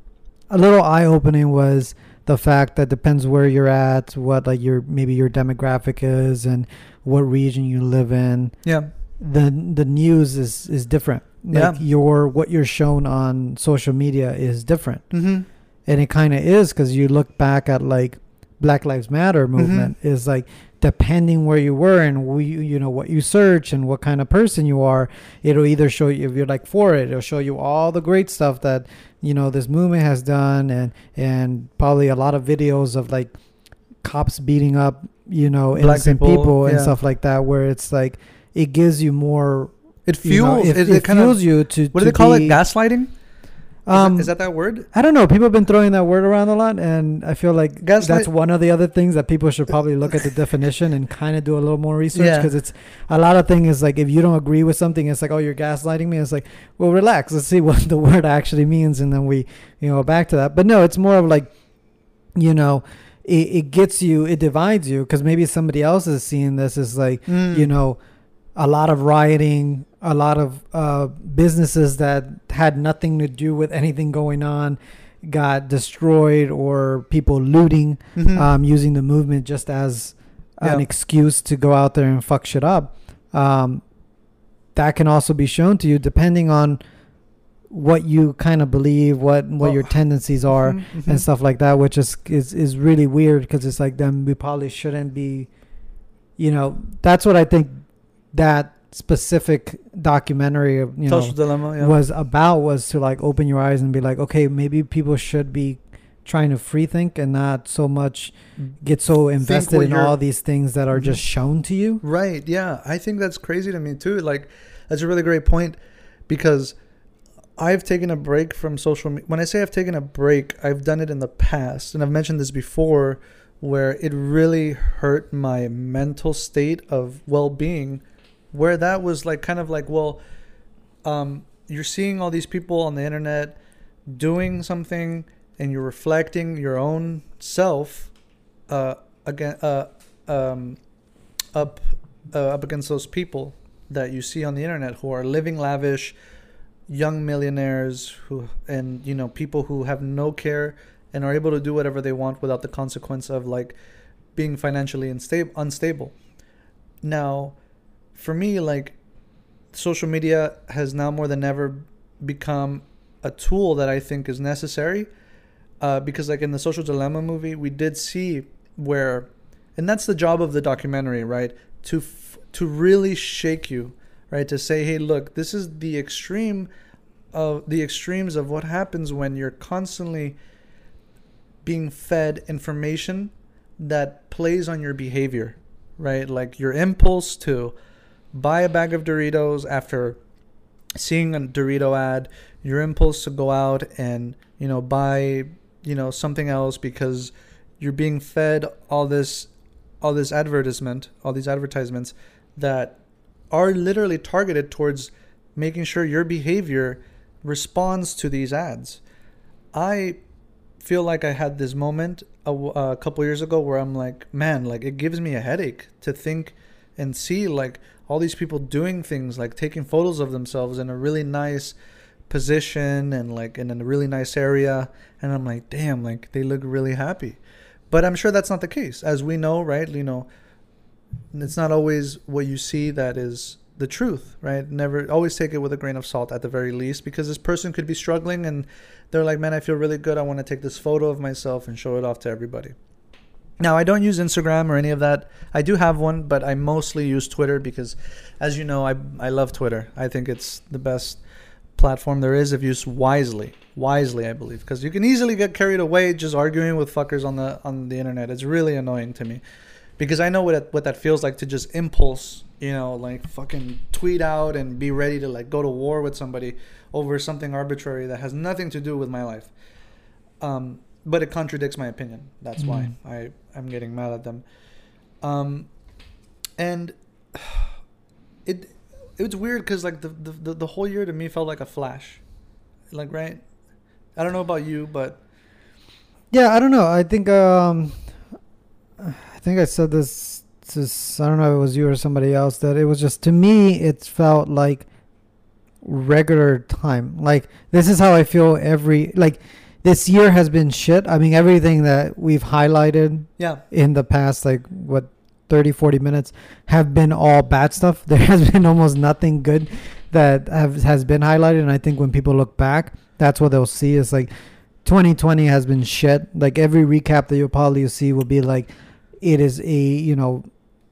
a little eye opening was the fact that depends where you're at, what like your maybe your demographic is, and what region you live in. Yeah. The the news is is different. Like Yeah. your what you're shown on social media is different. Mm-hmm. And it kind of is, because you look back at like Black Lives Matter movement is like depending where you were and we, you know what you search and what kind of person you are, it'll either show you, if you're like for it, it'll show you all the great stuff that you know this movement has done, and and probably a lot of videos of like cops beating up you know Black innocent people, people, and yeah. stuff like that, where it's like it gives you more It you know, fuels it, it, it it kind fuels of you to what do to they call be, it? Gaslighting? Is, um that, is that that word? I don't know. People have been throwing that word around a lot, and I feel like Gaslight- that's one of the other things that people should probably look at the definition and kind of do a little more research, Yeah. because it's a lot of things is like if you don't agree with something, it's like, oh, you're gaslighting me. It's like, well, relax. Let's see what the word actually means, and then we you know back to that. But no, it's more of like, you know, it, it gets you, it divides you, because maybe somebody else is seeing this as like, Mm. you know, a lot of rioting, a lot of uh, businesses that had nothing to do with anything going on got destroyed, or people looting, Mhm. um, using the movement just as an Yeah. excuse to go out there and fuck shit up. Um, that can also be shown to you depending on what you kind of believe, what what Well, your tendencies are, Mhm, mhm. and stuff like that, which is is, is really weird, because it's like, then we probably shouldn't be, you know, that's what I think that specific documentary of, you know, Social Dilemma, yeah. was about, was to like open your eyes and be like, okay, maybe people should be trying to free think and not so much get so invested what in you're- all these things that are Mhm. just shown to you. Right, yeah. I think that's crazy to me too. Like, that's a really great point, because I've taken a break from social media. When I say I've taken a break, I've done it in the past, and I've mentioned this before, where it really hurt my mental state of well-being, where that was like kind of like, well, um, you're seeing all these people on the internet doing something, and you're reflecting your own self uh, again, uh, um, up uh, up against those people that you see on the internet who are living lavish, young millionaires who, and you know, people who have no care and are able to do whatever they want without the consequence of like being financially unstable unstable Now, for me, like, social media has now more than ever become a tool that I think is necessary. Uh, because, like, in the Social Dilemma movie, we did see where, and that's the job of the documentary, right? To f- to really shake you, right? To say, hey, look, this is the extreme of the extremes of what happens when you're constantly being fed information that plays on your behavior, right? Like your impulse to buy a bag of Doritos after seeing a Dorito ad, your impulse to go out and, you know, buy, you know, something else because you're being fed all this all this advertisement, all these advertisements that are literally targeted towards making sure your behavior responds to these ads. I feel like I had this moment a, a couple years ago where I'm like, man, like it gives me a headache to think and see like all these people doing things like taking photos of themselves in a really nice position and like in a really nice area, and I'm like, damn, like they look really happy. But I'm sure that's not the case, as we know, right? You know, it's not always what you see that is the truth, right? Never, always take it with a grain of salt at the very least, because this person could be struggling and they're like, man, I feel really good, I want to take this photo of myself and show it off to everybody. Now, I don't use Instagram or any of that. I do have one, but I mostly use Twitter because, as you know, I I love Twitter. I think it's the best platform there is if used wisely. Wisely, I believe, because you can easily get carried away just arguing with fuckers on the on the internet. It's really annoying to me because I know what it, what that feels like to just impulse, you know, like fucking tweet out and be ready to like go to war with somebody over something arbitrary that has nothing to do with my life. Um, but it contradicts my opinion. That's mm-hmm. why I I'm getting mad at them. Um, and it. It was weird because like the, the the whole year to me felt like a flash, like right. I don't know about you, but yeah, I don't know. I think um, I think I said this. Just, I don't know if it was you or somebody else, that it was just, to me it felt like regular time. Like this is how I feel every like this year has been shit. I mean, everything that we've highlighted yeah in the past like what thirty, forty minutes have been all bad stuff. There has been almost nothing good that have, has been highlighted. And I think when people look back, that's what they'll see is like twenty twenty has been shit. Like every recap that you'll probably see will be like, it is a, you know,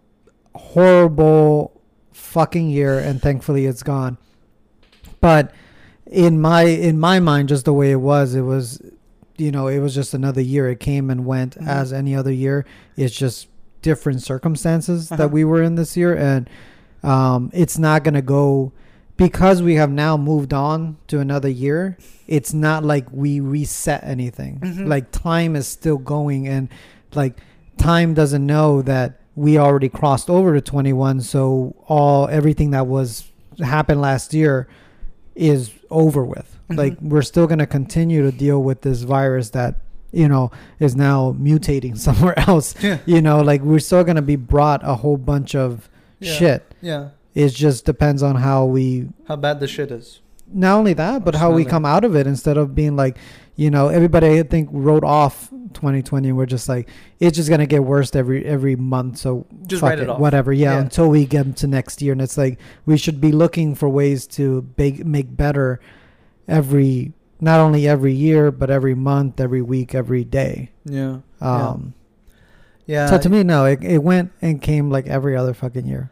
horrible fucking year. And thankfully it's gone. But in my, in my mind, just the way it was, it was, you know, it was just another year. It came and went mm-hmm. as any other year. It's just different circumstances uh-huh. that we were in this year, and um it's not gonna go because we have now moved on to another year. It's not like we reset anything. Mm-hmm. Like time is still going, and like time doesn't know that we already crossed over to twenty-one, so all everything that was happened last year is over with. Mm-hmm. Like we're still gonna continue to deal with this virus that, you know, is now mutating somewhere else. Yeah. You know, like we're still going to be brought a whole bunch of yeah. shit. Yeah. It just depends on how we... How bad the shit is. Not only that, but how we come out of it, instead of being like, you know, everybody I think wrote off twenty twenty and we're just like, it's just going to get worse every every month. So just fuck write it, it off. Whatever. Yeah, yeah. Until we get to next year. And it's like, we should be looking for ways to bake, make better every... Not only every year, but every month, every week, every day. Yeah. Um, yeah. So to me, no, it it went and came like every other fucking year.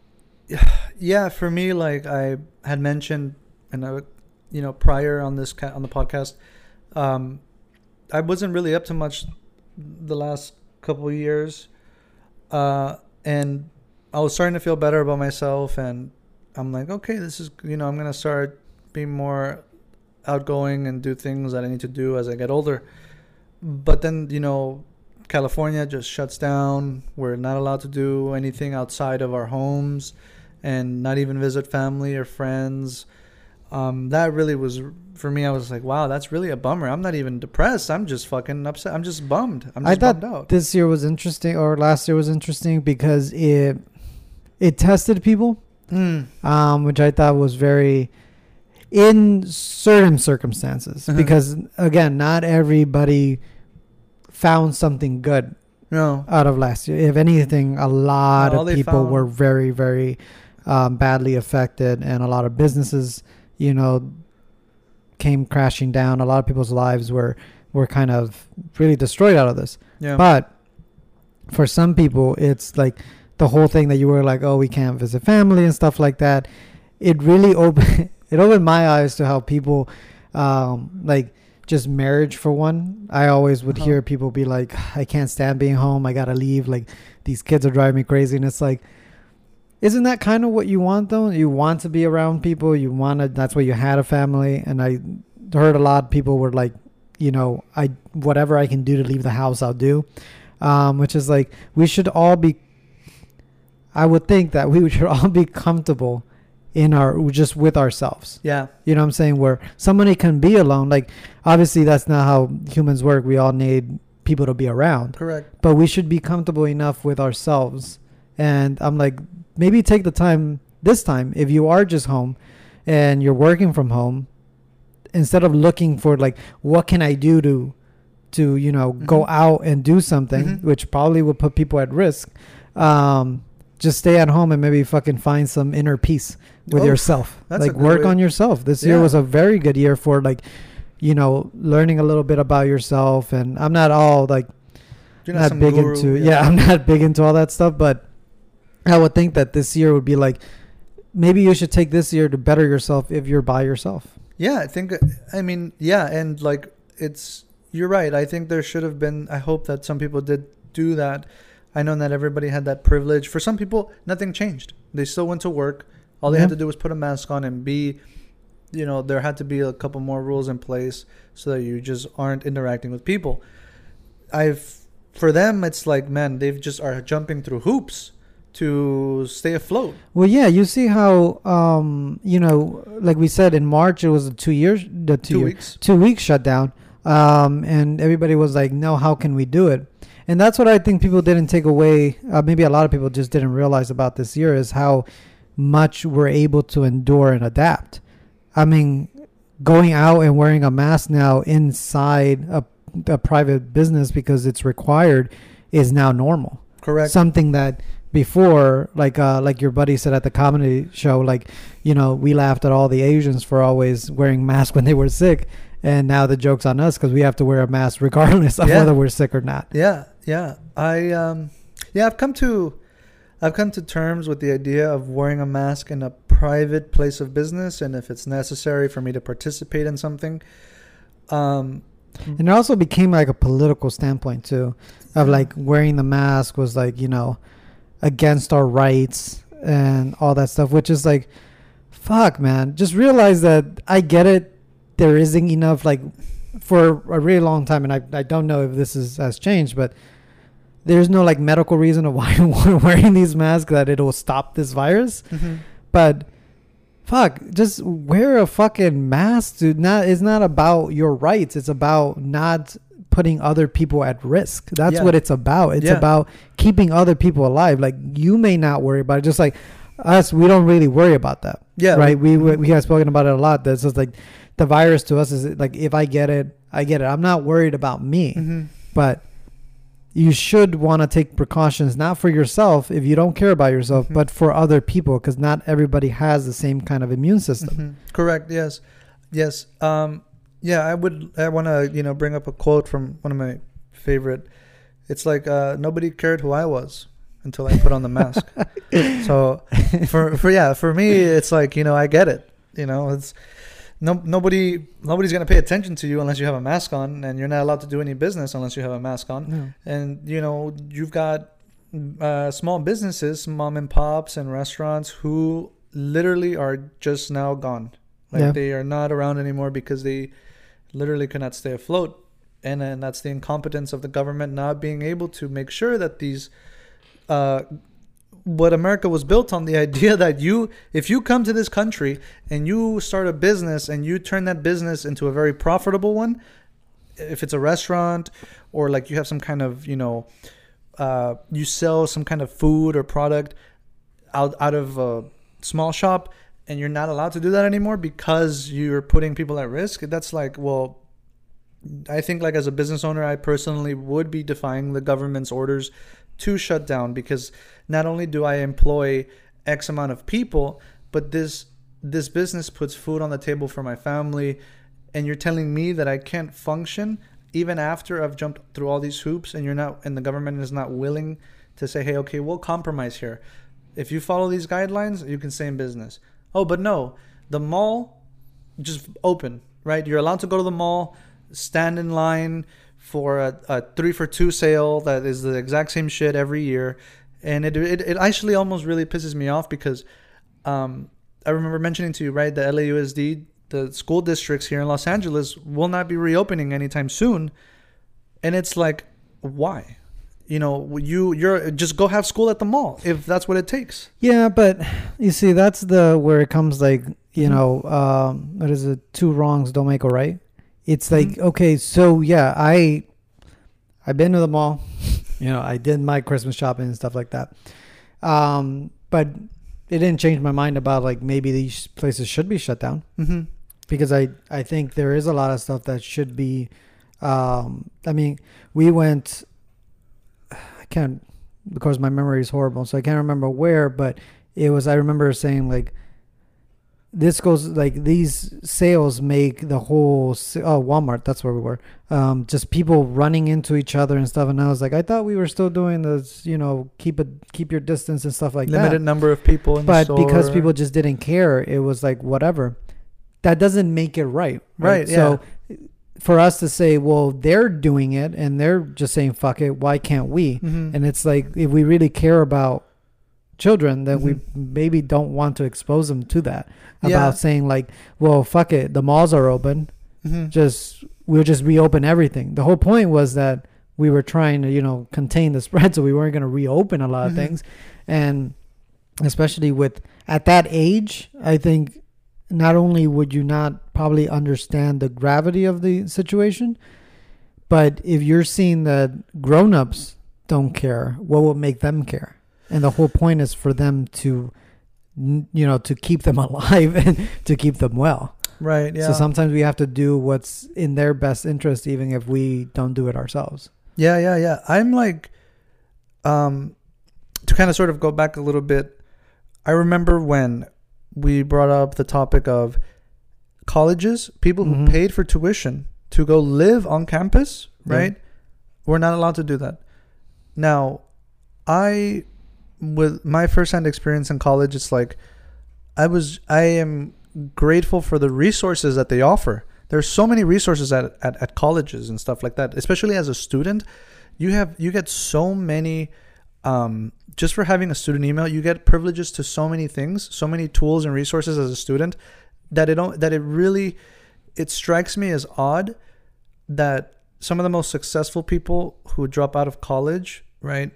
Yeah. For me, like I had mentioned, and I, you know, prior on this ca- on the podcast, um, I wasn't really up to much the last couple of years, uh, and I was starting to feel better about myself, and I'm like, okay, this is, you know, I'm gonna start being more outgoing and do things that I need to do as I get older. But then, you know, California just shuts down. We're not allowed to do anything outside of our homes and not even visit family or friends. Um, that really was, for me, I was like, wow, that's really a bummer. I'm not even depressed. I'm just fucking upset. I'm just bummed. I'm just I thought bummed out. This year was interesting, or last year was interesting, because it it tested people, mm. um, which I thought was very... in certain circumstances, uh-huh. because again, not everybody found something good No. out of last year. If anything, a lot No, of they people found- were very, very um, badly affected, and a lot of businesses, you know, came crashing down. A lot of people's lives were were kind of really destroyed out of this. Yeah. But for some people, it's like the whole thing that you were like, oh, we can't visit family and stuff like that. It really opened it opened my eyes to how people um, like just marriage for one. I always would Uh-huh. hear people be like, I can't stand being home. I gotta leave. Like these kids are driving me crazy. And it's like, isn't that kind of what you want though? You want to be around people. You want to. That's why you had a family. And I heard a lot of people were like, you know, I whatever I can do to leave the house, I'll do. Um, which is like we should all be. I would think that we should all be comfortable in our just with ourselves. Yeah. You know what I'm saying? Where somebody can be alone. Like obviously that's not how humans work. We all need people to be around. Correct. But we should be comfortable enough with ourselves. And I'm like, maybe take the time this time if you are just home and you're working from home, instead of looking for like what can I do to to you know Mhm. go out and do something, Mhm. which probably would put people at risk. Um, just stay at home and maybe fucking find some inner peace with Oh, yourself. that's a Like good work way- on yourself. This year Yeah. was a very good year for like, you know, learning a little bit about yourself. And I'm not all like You're not some big guru, into yeah. I'm not big into all that stuff, but I would think that this year would be like maybe you should take this year to better yourself if you're by yourself. Yeah, I think, I mean, yeah, and like it's, you're right. I think there should have been, I hope that some people did do that. I know that everybody had that privilege. For some people, nothing changed. They still went to work. All they Yeah. had to do was put a mask on and be, you know, there had to be a couple more rules in place so that you just aren't interacting with people. I've, for them, it's like, man, they've just are jumping through hoops to stay afloat. Well, yeah, you see how um you know, like we said in March it was a two years the two, Two year, weeks. two weeks shutdown, um and everybody was like, no, how can we do it? And that's what I think people didn't take away. Uh, maybe a lot of people just didn't realize about this year is how much we're able to endure and adapt. I mean, going out and wearing a mask now inside a, a private business because it's required is now normal. Correct. Something that before, like uh, like your buddy said at the comedy show, like, you know, we laughed at all the Asians for always wearing masks when they were sick. And now the joke's on us because we have to wear a mask regardless of Yeah. whether we're sick or not. Yeah, yeah. I um yeah, I've come to I've come to terms with the idea of wearing a mask in a private place of business, and if it's necessary for me to participate in something. Um And it also became like a political standpoint too, of like wearing the mask was like, you know, against our rights and all that stuff, which is like, fuck, man. Just realize that I get it. There isn't enough, like, for a really long time, and I, I don't know if this is has changed, but there's no like medical reason of why we're wearing these masks that it'll stop this virus. mhm. But fuck, just wear a fucking mask, dude. Not it's not about your rights. It's about not putting other people at risk. That's Yeah. what it's about. It's Yeah. about keeping other people alive. Like you may not worry about it, just like us, we don't really worry about that. Yeah, Right. We we, we have spoken about it a lot. That's just like the virus to us is like if I get it, I get it. I'm not worried about me. Mhm. But you should want to take precautions, not for yourself if you don't care about yourself, Mhm. but for other people, because not everybody has the same kind of immune system. Mhm. Correct. Yes. Yes. Um, yeah, I would. I want to, you know, bring up a quote from one of my favorite. It's like uh, nobody cared who I was until I put on the mask. So, for for yeah, for me, it's like, you know, I get it. You know, it's no nobody nobody's gonna pay attention to you unless you have a mask on, and you're not allowed to do any business unless you have a mask on. No. And you know, you've got uh, small businesses, mom and pops, and restaurants who literally are just now gone. Like Yeah. they are not around anymore because they literally cannot stay afloat. And then that's the incompetence of the government not being able to make sure that these, uh, what America was built on, the idea that you, if you come to this country and you start a business and you turn that business into a very profitable one, if it's a restaurant or like you have some kind of, you know, uh, you sell some kind of food or product out, out of a small shop and you're not allowed to do that anymore because you're putting people at risk, that's like, well, I think like as a business owner, I personally would be defying the government's orders to shut down, because not only do I employ X amount of people, but this this business puts food on the table for my family, and you're telling me that I can't function even after I've jumped through all these hoops, and you're not, and the government is not willing to say, hey, okay, we'll compromise here. If you follow these guidelines, you can stay in business. Oh, but no, the mall just open, right? You're allowed to go to the mall, stand in line for a, a three for two sale that is the exact same shit every year. And it, it, it actually almost really pisses me off, because um, I remember mentioning to you, right, the L A U S D, the school districts here in Los Angeles will not be reopening anytime soon. And it's like, why? You know, you, you're just go have school at the mall if that's what it takes. Yeah, but you see, that's the where it comes like, you Mm-hmm. know, um, what is it? Two wrongs don't make a right. It's like, Mhm. okay, so yeah, I, I've been to the mall, you know, I did my Christmas shopping and stuff like that. Um, but it didn't change my mind about like maybe these places should be shut down, Mm-hmm. because I, I think there is a lot of stuff that should be, um, I mean, we went, I can't, because my memory is horrible, so I can't remember where, but it was, I remember saying like, this goes like these sales make the whole sa- oh Walmart, that's where we were, um just people running into each other and stuff, and I was like, I thought we were still doing this, you know, keep it keep your distance and stuff like Limited that, number of people in but the store. because people just didn't care, it was like whatever. That doesn't make it right, Right, So for us to say, well, they're doing it and they're just saying fuck it, why can't we? Mhm. And it's like, if we really care about children, then we Mhm. maybe don't want to expose them to that, about Yeah. saying like, well, fuck it, the malls are open, Mhm. just we'll just reopen everything. The whole point was that we were trying to, you know, contain the spread, so we weren't going to reopen a lot of Mhm. things. And especially with at that age, I think not only would you not probably understand the gravity of the situation, but if you're seeing that grown-ups don't care, what will make them care? And the whole point is for them to, n- you know, to keep them alive and to keep them well. Right. Yeah. So sometimes we have to do what's in their best interest, even if we don't do it ourselves. Yeah, yeah, yeah. I'm like, um, to kind of sort of go back a little bit. I remember when we brought up the topic of colleges, people who Mhm. paid for tuition to go live on campus, Yeah. right? We're not allowed to do that. Now, I, with my firsthand experience in college, it's like, I was, I am grateful for the resources that they offer. There's so many resources at, at, at colleges and stuff like that, especially as a student. You have, you get so many, um, just for having a student email, you get privileges to so many things, so many tools and resources as a student that it don't, that it really, it strikes me as odd that some of the most successful people who drop out of college, right,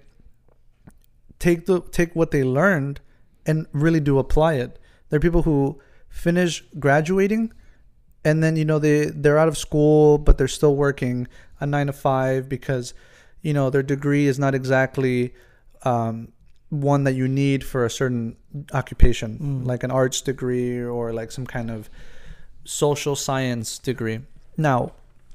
take the, take what they learned and really do apply it. There are people who finish graduating and then, you know, they, they're out of school, but they're still working a nine to five because, you know, their degree is not exactly um, one that you need for a certain occupation, Mm. like an arts degree or like some kind of social science degree. Now,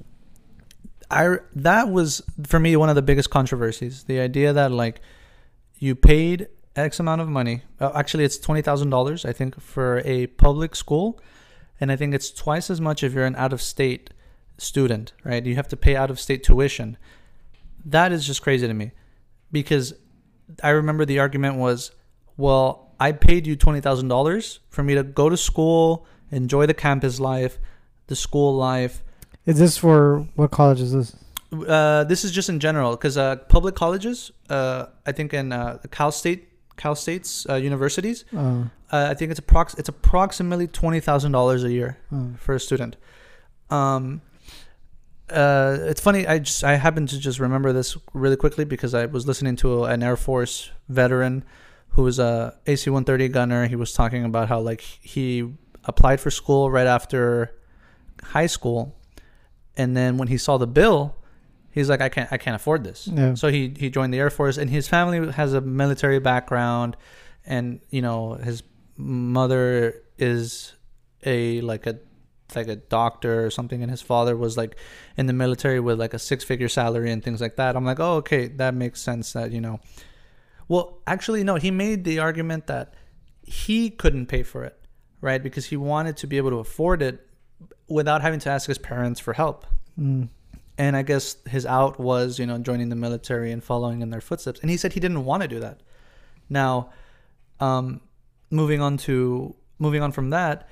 I, that was, for me, one of the biggest controversies. The idea that, like, you paid X amount of money. Uh, actually, it's twenty thousand dollars, I think, for a public school. And I think it's twice as much if you're an out-of-state student, right? You have to pay out-of-state tuition. That is just crazy to me. Because I remember the argument was, well, I paid you twenty thousand dollars for me to go to school, enjoy the campus life, the school life. Is this for what college is this? Uh, this is just in general, because uh, public colleges, uh, I think in uh, Cal State, Cal State's uh, universities, Uh, uh, I think it's approx it's approximately twenty thousand dollars a year uh, for a student. Um, uh, it's funny. I just I happened to just remember this really quickly because I was listening to an Air Force veteran who was a A C one thirty gunner. He was talking about how, like, he applied for school right after high school, and then when he saw the bill, he's like, I can't I can't afford this. Yeah. So he he joined the Air Force, and his family has a military background, and, you know, his mother is a like a like a doctor or something, and his father was like in the military with like a six-figure salary and things like that. I'm like, oh, okay, that makes sense. That, you know, well, actually, no, he made the argument that he couldn't pay for it, right? Because he wanted to be able to afford it without having to ask his parents for help. Mm. And I guess his out was, you know, joining the military and following in their footsteps. And he said he didn't want to do that. Now, um, moving on to moving on from that,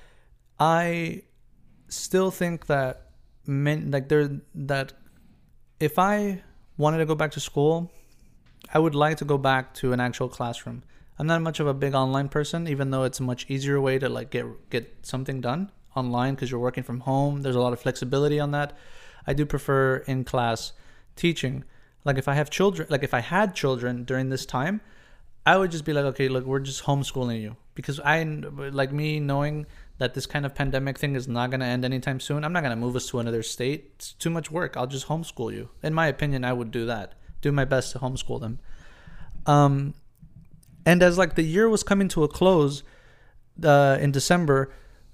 I still think that men, like there that if I wanted to go back to school, I would like to go back to an actual classroom. I'm not much of a big online person, even though it's a much easier way to like get get something done online because you're working from home. There's a lot of flexibility on that. I do prefer in-class teaching. Like if I have children, like if I had children during this time, I would just be like, okay, look, we're just homeschooling you. Because I, like me knowing that this kind of pandemic thing is not going to end anytime soon, I'm not going to move us to another state. It's too much work. I'll just homeschool you. In my opinion, I would do that. Do my best to homeschool them. Um, and as like the year was coming to a close uh, in December,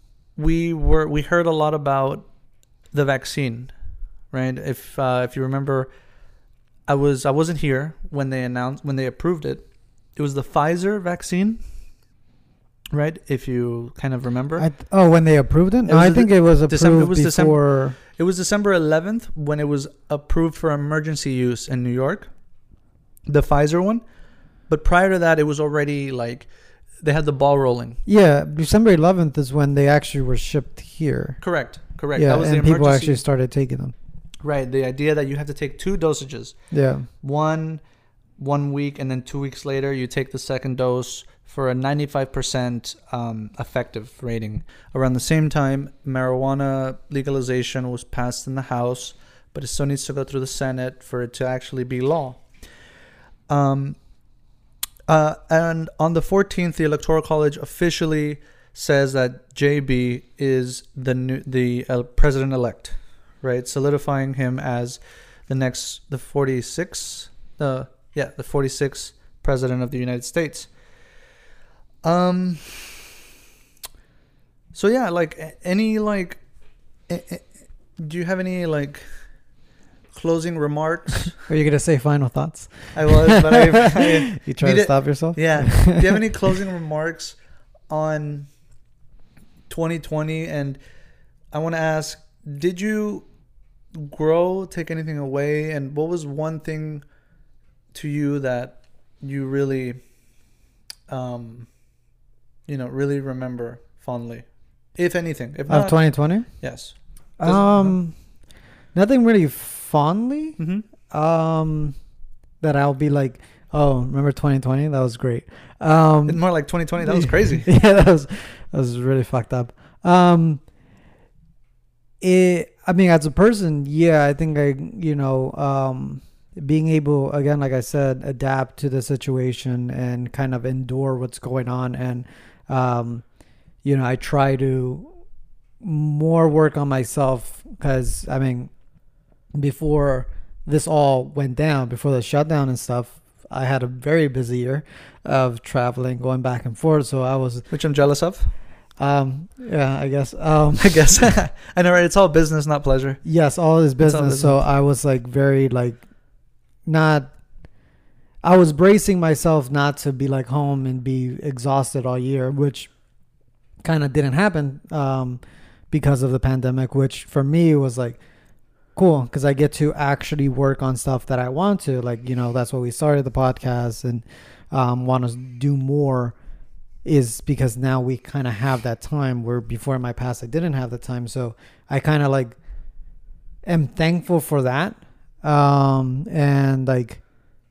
we were we heard a lot about the vaccine. Right. If uh, if you remember, I was I wasn't here when they announced when they approved it. It was the Pfizer vaccine. Right. If you kind of remember. I th- oh, when they approved it? No, it I think de- it was approved December, it was before. December, it was December eleventh when it was approved for emergency use in New York. The Pfizer one. But prior to that, it was already like they had the ball rolling. Yeah. December eleventh is when they actually were shipped here. Correct. Correct. Yeah. That was and the people emergency. actually started taking them. Right. The idea that you have to take two dosages. Yeah. One one week and then two weeks later you take the second dose for a ninety-five percent um, effective rating. Around the same time, marijuana legalization was passed in the House, but it still needs to go through the Senate for it to actually be law. Um, uh, and on the fourteenth, the Electoral College officially says that J B is the new, the uh, president-elect. Right, solidifying him as the next, the forty-sixth, the yeah, the forty-sixth president of the United States. Um. So yeah, like any like, do you have any like closing remarks? Are you gonna say final thoughts? I was, but I, I you try to it, stop yourself. Yeah. Do you have any closing remarks on twenty twenty? And I want to ask, did you grow, take anything away, and what was one thing to you that you really um you know really remember fondly, if anything? If not, Of twenty twenty? yes. Um nothing really fondly. Mm-hmm. Um that I'll be like, oh, remember twenty twenty? That was great. Um It's more like twenty twenty. That was crazy. Yeah, that was that was really fucked up. Um it I mean, as a person, yeah, I think I, you know, um, being able, again, like I said, adapt to the situation and kind of endure what's going on. And, um, you know, I try to more work on myself because, I mean, before this all went down, before the shutdown and stuff, I had a very busy year of traveling, going back and forth. So I was, Which I'm jealous of. um, yeah, I guess, um, I guess. I know, right? It's all business, not pleasure. yes, all is all business. business. So I was like very like not. I was bracing myself not to be like home and be exhausted all year, which kind of didn't happen um, because of the pandemic. Which for me was like cool because I get to actually work on stuff that I want to. Like, you know, that's why we started the podcast and um, want to do more. Is because now we kind of have that time where before in my past I didn't have the time. So I kind of like am thankful for that. Um, and like,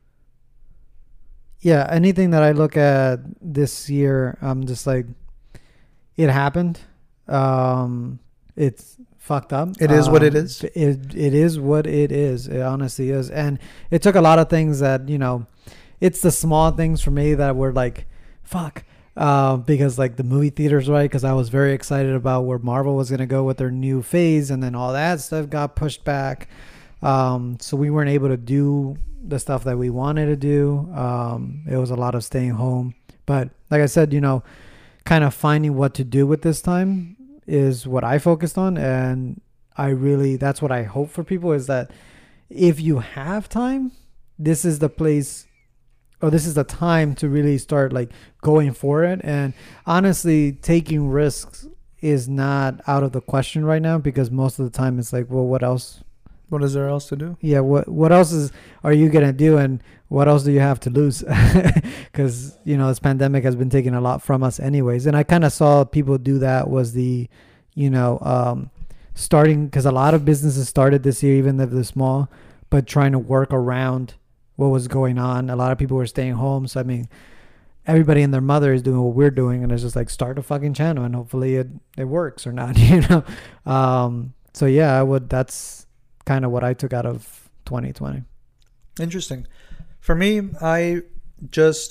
yeah, anything that I look at this year, I'm just like, it happened. Um, it's fucked up. It is what it Um, is. It, it is what it is. It honestly is. And it took a lot of things that, you know, it's the small things for me that were like, fuck. Uh, because like the movie theaters, right? Because I was very excited about where Marvel was going to go with their new phase, and then all that stuff got pushed back. Um, so we weren't able to do the stuff that we wanted to do. Um, it was a lot of staying home. But like I said, you know, kind of finding what to do with this time is what I focused on. And I really, that's what I hope for people, is that if you have time, this is the place, or this is the time to really start like going for it. And honestly, taking risks is not out of the question right now, because most of the time it's like, well, what else? What is there else to do? Yeah, what what else is are you gonna do, and what else do you have to lose? Because you know, this pandemic has been taking a lot from us, anyways. And I kind of saw people do that. Was the, you know, um, starting, because a lot of businesses started this year, even if they're small, but trying to work around what was going on. A lot of people were staying home, so I mean, everybody and their mother is doing what we're doing, and it's just like, start a fucking channel, and hopefully it it works or not, you know. Um, so yeah, I would. That's kind of what I took out of twenty twenty. Interesting. For me, I just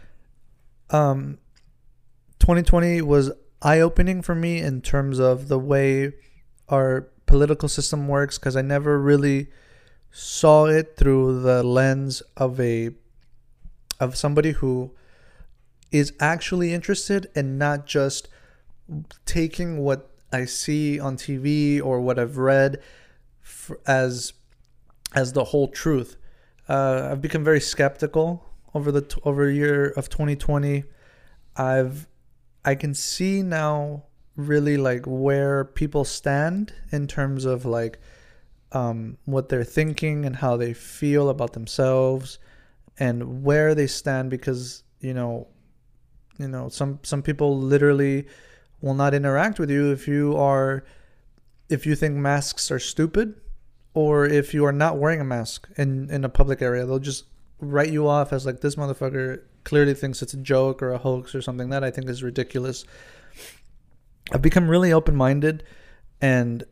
um twenty twenty was eye-opening for me in terms of the way our political system works, because I never really saw it through the lens of a of somebody who is actually interested, and not just taking what I see on T V or what I've read For, as as the whole truth. Uh, I've become very skeptical over the t- over year of twenty twenty. I've I can see now really like where people stand in terms of like um, what they're thinking and how they feel about themselves and where they stand, because you know you know some some people literally will not interact with you if you are if you think masks are stupid, or if you are not wearing a mask in, in a public area. They'll just write you off as like, this motherfucker clearly thinks it's a joke or a hoax or something. That I think is ridiculous. I've become really open-minded, and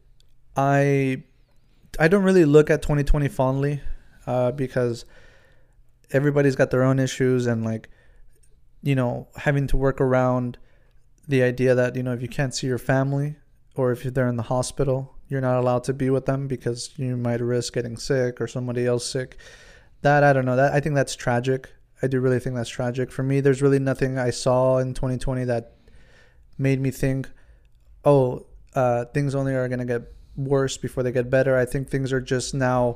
I I don't really look at twenty twenty fondly uh, because everybody's got their own issues, and like, you know, having to work around the idea that, you know, if you can't see your family, or if they're in the hospital, you're not allowed to be with them because you might risk getting sick or somebody else sick. That, I don't know. That I think that's tragic. I do really think that's tragic. For me, there's really nothing I saw in twenty twenty that made me think, oh, uh, things only are going to get worse before they get better. I think things are just now,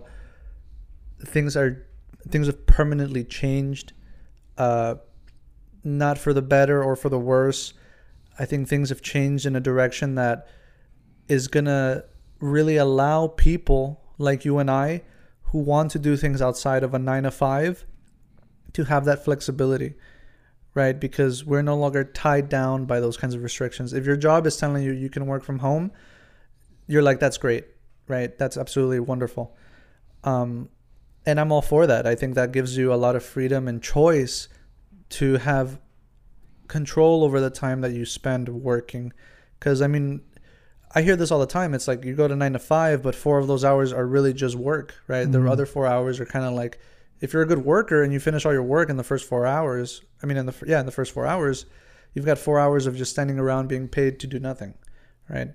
things are, things have permanently changed, uh, not for the better or for the worse. I think things have changed in a direction that is going to really allow people like you and I who want to do things outside of a nine to five to have that flexibility, right? Because we're no longer tied down by those kinds of restrictions. If your job is telling you you can work from home, you're like, that's great, right? That's absolutely wonderful. Um, and I'm all for that. I think that gives you a lot of freedom and choice to have control over the time that you spend working. Because, I mean, I hear this all the time. It's like you go to nine to five, but four of those hours are really just work, right? Mm-hmm. The other four hours are kind of like, if you're a good worker and you finish all your work in the first four hours, I mean, in the yeah, in the first four hours, you've got four hours of just standing around being paid to do nothing, right?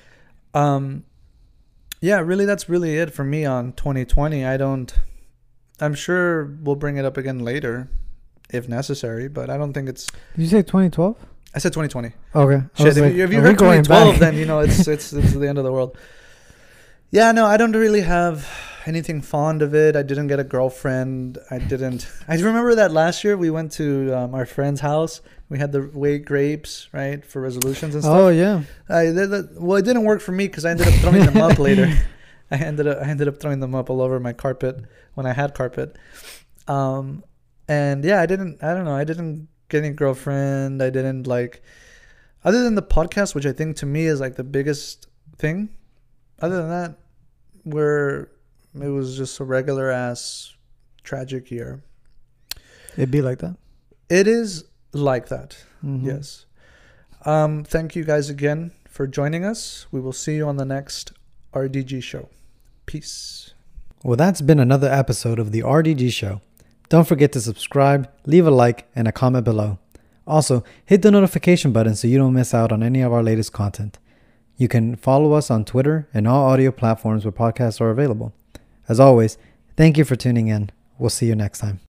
Um, yeah, really, that's really it for me on twenty twenty. I don't, I'm sure we'll bring it up again later if necessary, but I don't think it's. Did you say twenty twelve? I said twenty twenty. Okay. Shit, if, like, you, if you heard twenty twelve, then you know it's it's it's the end of the world. Yeah, no, I don't really have anything fond of it. I didn't get a girlfriend. I didn't. I remember that last year we went to um, our friend's house. We had the weight grapes, right, for resolutions and stuff. Oh yeah. I did that, well, it didn't work for me because I ended up throwing them up later. I ended up I ended up throwing them up all over my carpet when I had carpet. Um, and yeah, I didn't. I don't know. I didn't get any girlfriend. I didn't like. Other than the podcast, which I think to me is like the biggest thing. Other than that, we're it was just a regular ass tragic year. It'd be like that. It is like that. Mm-hmm. Yes. Um, thank you guys again for joining us. We will see you on the next R D G show. Peace. Well, that's been another episode of the R D G show. Don't forget to subscribe, leave a like, and a comment below. Also, hit the notification button so you don't miss out on any of our latest content. You can follow us on Twitter and all audio platforms where podcasts are available. As always, thank you for tuning in. We'll see you next time.